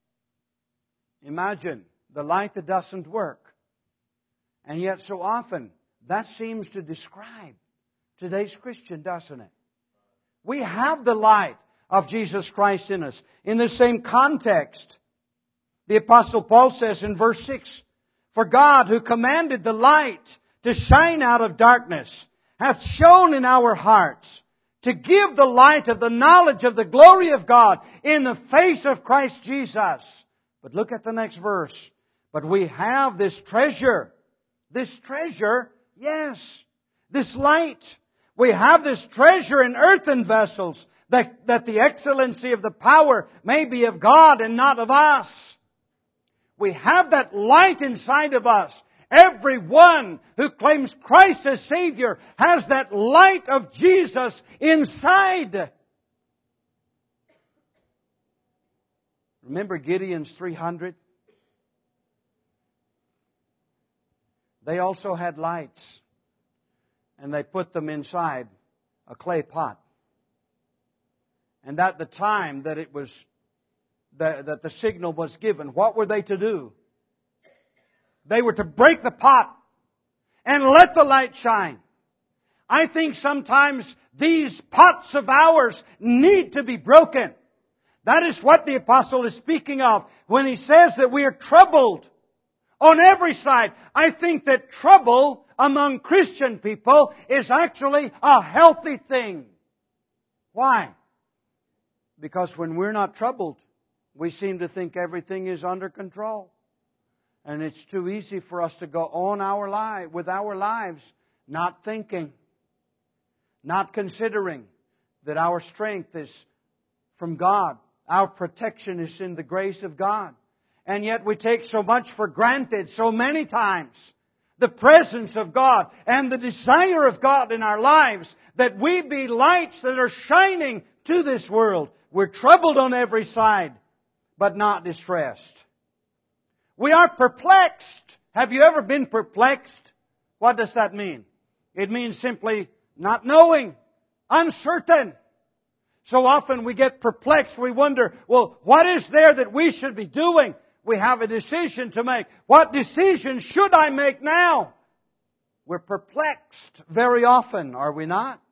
Imagine the light that doesn't work. And yet so often, that seems to describe today's Christian, doesn't it? We have the light of Jesus Christ in us. In the same context, the Apostle Paul says in verse six, for God who commanded the light to shine out of darkness hath shone in our hearts to give the light of the knowledge of the glory of God in the face of Christ Jesus. But look at the next verse. But we have this treasure. This treasure, yes, this light. We have this treasure in earthen vessels, that, that the excellency of the power may be of God and not of us. We have that light inside of us. Everyone who claims Christ as Savior has that light of Jesus inside. Remember Gideon's three hundred? They also had lights. And they put them inside a clay pot. And at the time that it was, that, that the signal was given, what were they to do? They were to break the pot and let the light shine. I think sometimes these pots of ours need to be broken. That is what the apostle is speaking of when he says that we are troubled on every side. I think that trouble among Christian people is actually a healthy thing. Why? Because when we're not troubled, we seem to think everything is under control. And it's too easy for us to go on our life with our lives not thinking, not considering that our strength is from God. Our protection is in the grace of God. And yet we take so much for granted so many times. The presence of God and the desire of God in our lives that we be lights that are shining to this world. We're troubled on every side, but not distressed. We are perplexed. Have you ever been perplexed? What does that mean? It means simply not knowing, uncertain. So often we get perplexed. We wonder, well, what is there that we should be doing? We have a decision to make. What decision should I make now? We're perplexed very often, are we not?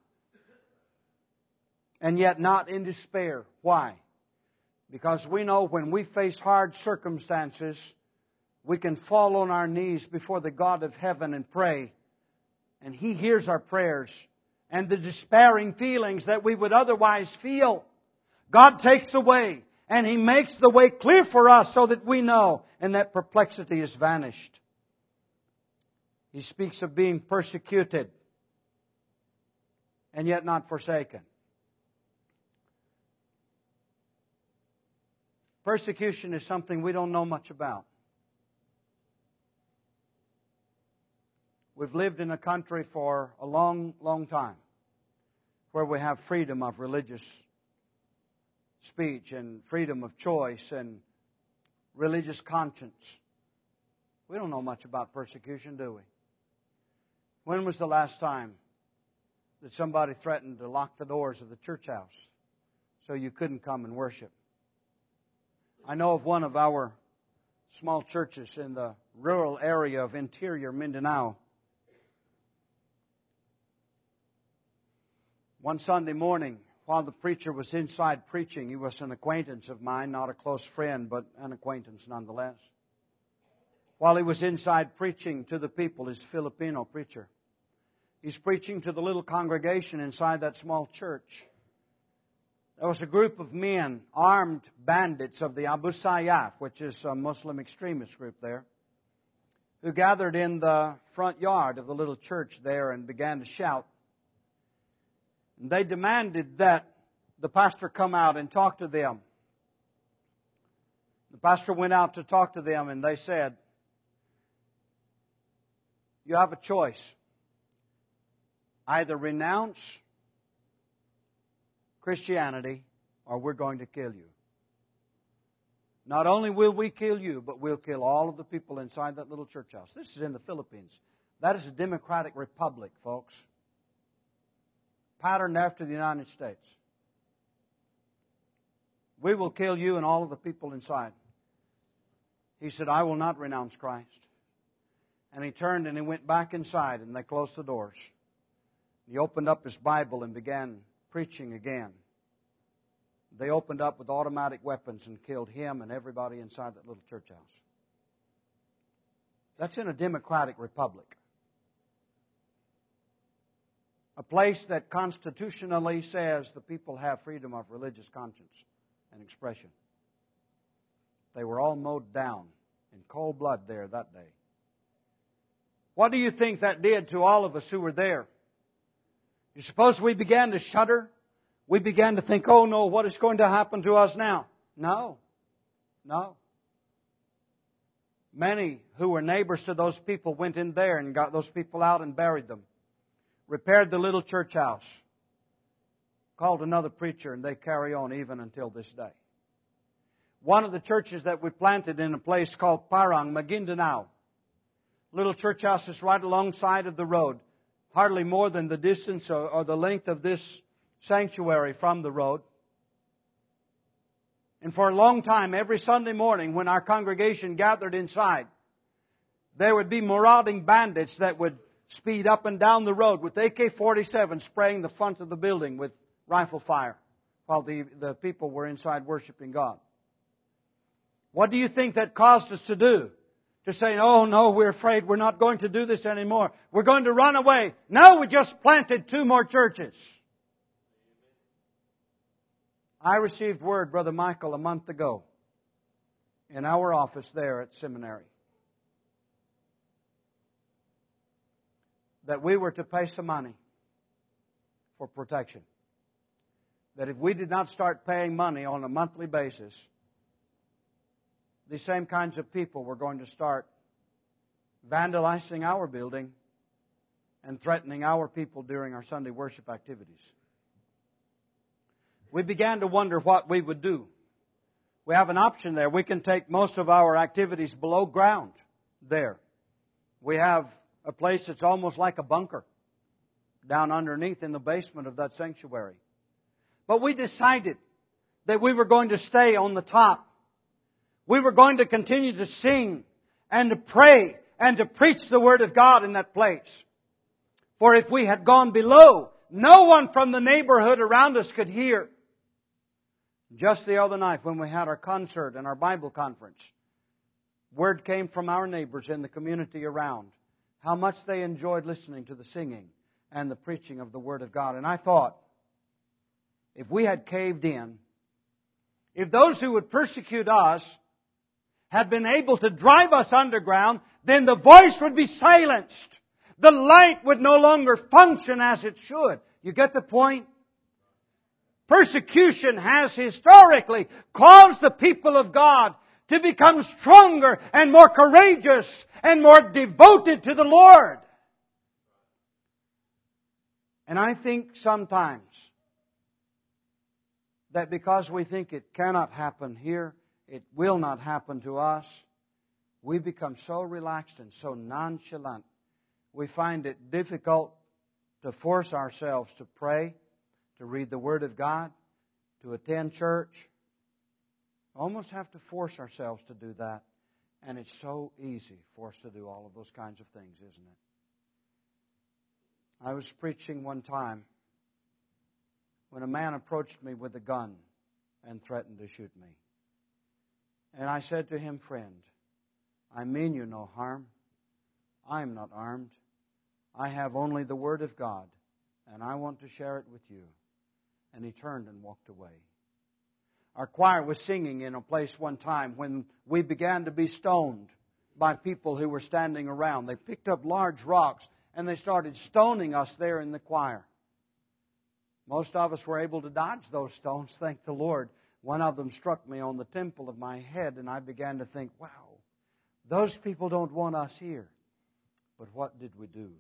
And yet not in despair. Why? Because we know when we face hard circumstances, we can fall on our knees before the God of heaven and pray. And He hears our prayers. And the despairing feelings that we would otherwise feel, God takes away. And He makes the way clear for us so that we know. And that perplexity is vanished. He speaks of being persecuted. And yet not forsaken. Persecution is something we don't know much about. We've lived in a country for a long, long time where we have freedom of religious speech and freedom of choice and religious conscience. We don't know much about persecution, do we? When was the last time that somebody threatened to lock the doors of the church house so you couldn't come and worship? I know of one of our small churches in the rural area of interior Mindanao. One Sunday morning, while the preacher was inside preaching, he was an acquaintance of mine, not a close friend, but an acquaintance nonetheless. While he was inside preaching to the people, his Filipino preacher, he's preaching to the little congregation inside that small church. There was a group of men, armed bandits of the Abu Sayyaf, which is a Muslim extremist group there, who gathered in the front yard of the little church there and began to shout. And they demanded that the pastor come out and talk to them. The pastor went out to talk to them and they said, you have a choice. Either renounce Christianity or we're going to kill you. Not only will we kill you, but we'll kill all of the people inside that little church house. This is in the Philippines. That is a democratic republic, folks. Patterned after the United States. We will kill you and all of the people inside. He said, I will not renounce Christ. And he turned and he went back inside and they closed the doors. He opened up his Bible and began preaching again. They opened up with automatic weapons and killed him and everybody inside that little church house. That's in a democratic republic. A place that constitutionally says the people have freedom of religious conscience and expression. They were all mowed down in cold blood there that day. What do you think that did to all of us who were there? You suppose we began to shudder? We began to think, oh no, what is going to happen to us now? No. No. Many who were neighbors to those people went in there and got those people out and buried them. Repaired the little church house. Called another preacher and they carry on even until this day. One of the churches that we planted in a place called Parang, Maguindanao. Little church house is right alongside of the road. Hardly more than the distance or, or the length of this sanctuary from the road. And for a long time, every Sunday morning when our congregation gathered inside, there would be marauding bandits that would speed up and down the road with A K forty-seven spraying the front of the building with rifle fire while the, the people were inside worshiping God. What do you think that caused us to do? To say, oh no, we're afraid we're not going to do this anymore. We're going to run away. No, we just planted two more churches. I received word, Brother Michael, a month ago in our office there at seminary that we were to pay some money for protection. that if we did not start paying money on a monthly basis, these same kinds of people were going to start vandalizing our building and threatening our people during our Sunday worship activities. We began to wonder what we would do. We have an option there. We can take most of our activities below ground there. We have a place that's almost like a bunker down underneath in the basement of that sanctuary. But we decided that we were going to stay on the top. We were going to continue to sing and to pray and to preach the Word of God in that place. For if we had gone below, no one from the neighborhood around us could hear. Just the other night when we had our concert and our Bible conference, word came from our neighbors in the community around how much they enjoyed listening to the singing and the preaching of the Word of God. And I thought, if we had caved in, if those who would persecute us had been able to drive us underground, then the voice would be silenced. The light would no longer function as it should. You get the point? Persecution has historically caused the people of God to become stronger and more courageous and more devoted to the Lord. And I think sometimes that because we think it cannot happen here, it will not happen to us, we become so relaxed and so nonchalant. We find it difficult to force ourselves to pray, to read the Word of God, to attend church. Almost have to force ourselves to do that. And it's so easy for us to do all of those kinds of things, isn't it? I was preaching one time when a man approached me with a gun and threatened to shoot me. And I said to him, friend, I mean you no harm. I am not armed. I have only the Word of God, and I want to share it with you. And he turned and walked away. Our choir was singing in a place one time when we began to be stoned by people who were standing around. They picked up large rocks and they started stoning us there in the choir. Most of us were able to dodge those stones, thank the Lord. One of them struck me on the temple of my head, and I began to think, wow, those people don't want us here. But what did we do?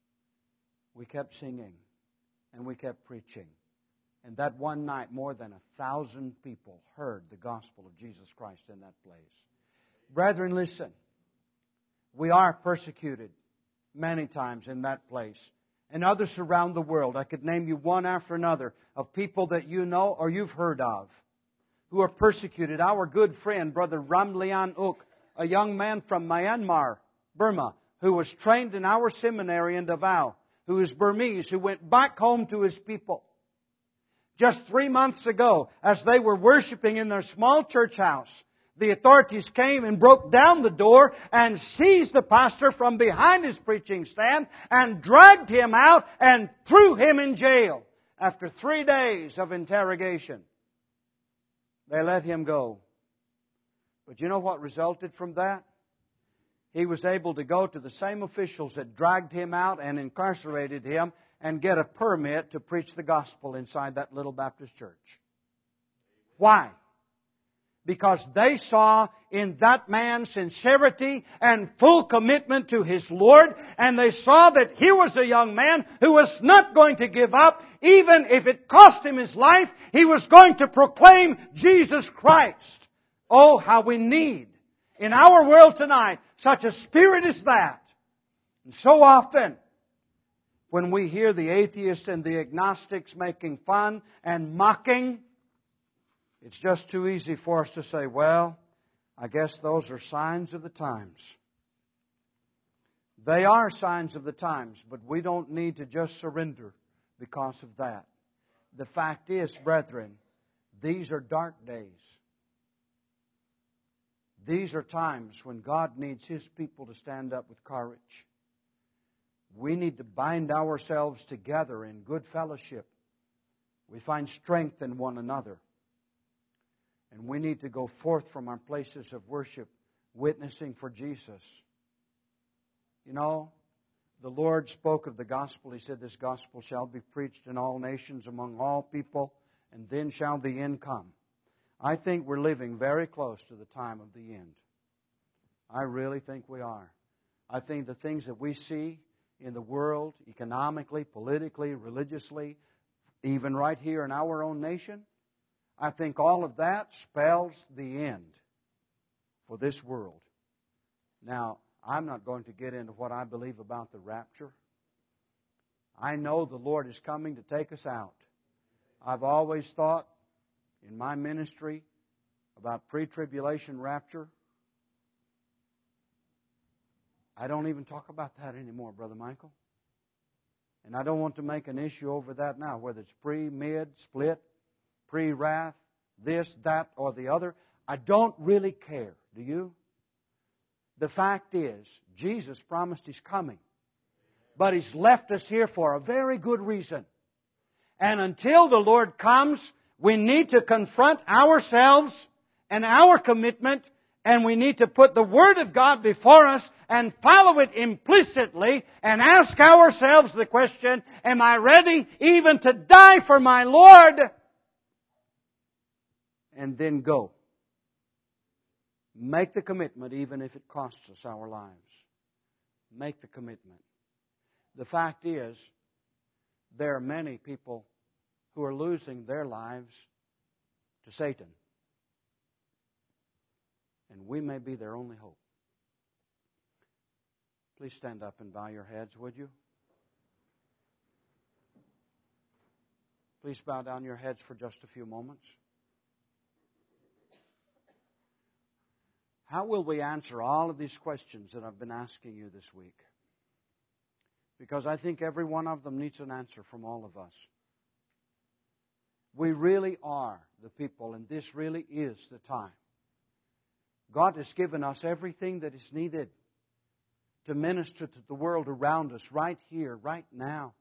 We kept singing, and we kept preaching. And that one night, more than a thousand people heard the gospel of Jesus Christ in that place. Brethren, listen. We are persecuted many times in that place. And others around the world. I could name you one after another of people that you know or you've heard of who are persecuted. Our good friend, Brother Ramlian Uk, a young man from Myanmar, Burma, who was trained in our seminary in Davao, who is Burmese, who went back home to his people. Just three months ago, as they were worshiping in their small church house, the authorities came and broke down the door and seized the pastor from behind his preaching stand and dragged him out and threw him in jail. After three days of interrogation, they let him go. But you know what resulted from that? He was able to go to the same officials that dragged him out and incarcerated him and get a permit to preach the gospel inside that little Baptist church. Why? Because they saw in that man sincerity and full commitment to his Lord, and they saw that he was a young man who was not going to give up, even if it cost him his life. He was going to proclaim Jesus Christ. Oh, how we need in our world tonight such a spirit as that. And so often, when we hear the atheists and the agnostics making fun and mocking, it's just too easy for us to say, well, I guess those are signs of the times. They are signs of the times, but we don't need to just surrender because of that. The fact is, brethren, these are dark days. These are times when God needs His people to stand up with courage. We need to bind ourselves together in good fellowship. We find strength in one another. And we need to go forth from our places of worship, witnessing for Jesus. You know, the Lord spoke of the gospel. He said, this gospel shall be preached in all nations among all people, and then shall the end come. I think we're living very close to the time of the end. I really think we are. I think the things that we see in the world, economically, politically, religiously, even right here in our own nation, I think all of that spells the end for this world. Now, I'm not going to get into what I believe about the rapture. I know the Lord is coming to take us out. I've always thought in my ministry about pre-tribulation rapture. I don't even talk about that anymore, Brother Michael. And I don't want to make an issue over that now, whether it's pre, mid, split, pre-wrath, this, that, or the other. I don't really care. Do you? The fact is, Jesus promised He's coming. But He's left us here for a very good reason. And until the Lord comes, we need to confront ourselves and our commitment, and we need to put the Word of God before us and follow it implicitly and ask ourselves the question, am I ready even to die for my Lord? And then go. Make the commitment even if it costs us our lives. Make the commitment. The fact is, there are many people who are losing their lives to Satan. And we may be their only hope. Please stand up and bow your heads, would you? Please bow down your heads for just a few moments. How will we answer all of these questions that I've been asking you this week? Because I think every one of them needs an answer from all of us. We really are the people, and this really is the time. God has given us everything that is needed to minister to the world around us right here, right now.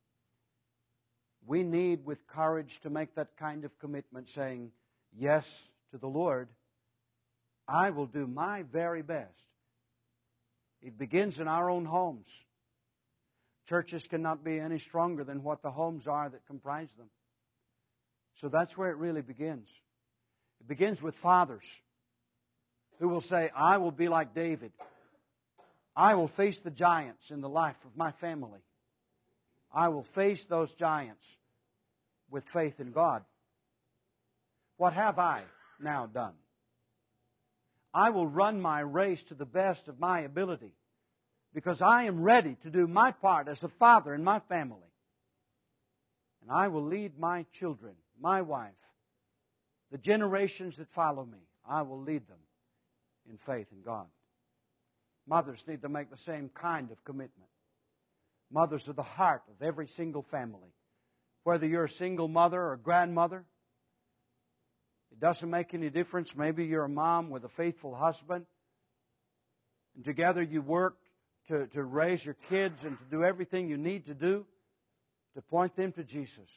We need with courage to make that kind of commitment, saying yes to the Lord. I will do my very best. It begins in our own homes. Churches cannot be any stronger than what the homes are that comprise them. So that's where it really begins. It begins with fathers who will say, I will be like David. I will face the giants in the life of my family. I will face those giants with faith in God. What have I now done? I will run my race to the best of my ability because I am ready to do my part as a father in my family. And I will lead my children, my wife, the generations that follow me. I will lead them in faith in God. Mothers need to make the same kind of commitment. Mothers are the heart of every single family. Whether you're a single mother or a grandmother, it doesn't make any difference. Maybe you're a mom with a faithful husband, and together you work to, to raise your kids and to do everything you need to do to point them to Jesus.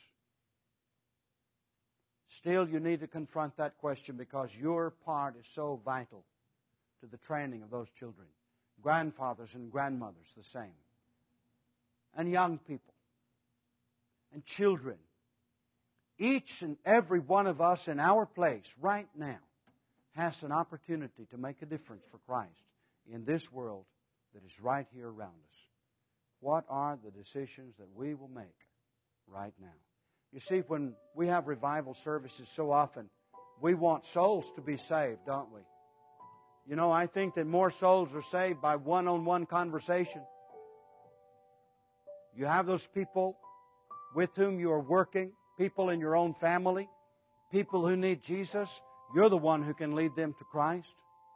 Still, you need to confront that question because your part is so vital to the training of those children. Grandfathers and grandmothers, the same. And young people. And children. Each and every one of us in our place right now has an opportunity to make a difference for Christ in this world that is right here around us. What are the decisions that we will make right now? You see, when we have revival services so often, we want souls to be saved, don't we? You know, I think that more souls are saved by one-on-one conversation. You have those people with whom you are working, people in your own family, people who need Jesus. You're the one who can lead them to Christ.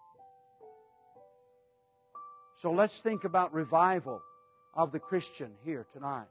So let's think about revival of the Christian here tonight.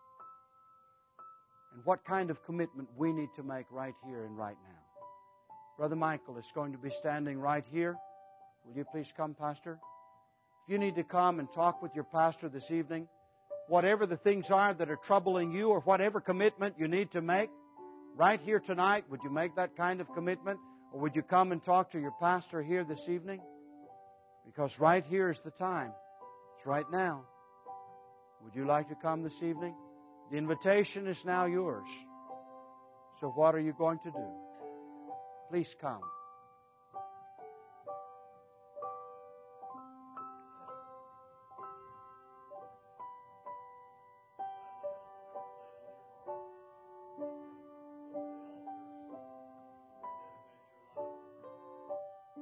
And what kind of commitment we need to make right here and right now. Brother Michael is going to be standing right here. Will you please come, Pastor? If you need to come and talk with your pastor this evening, whatever the things are that are troubling you or whatever commitment you need to make, right here tonight, would you make that kind of commitment? Or would you come and talk to your pastor here this evening? Because right here is the time. It's right now. Would you like to come this evening? The invitation is now yours. So what are you going to do? Please come.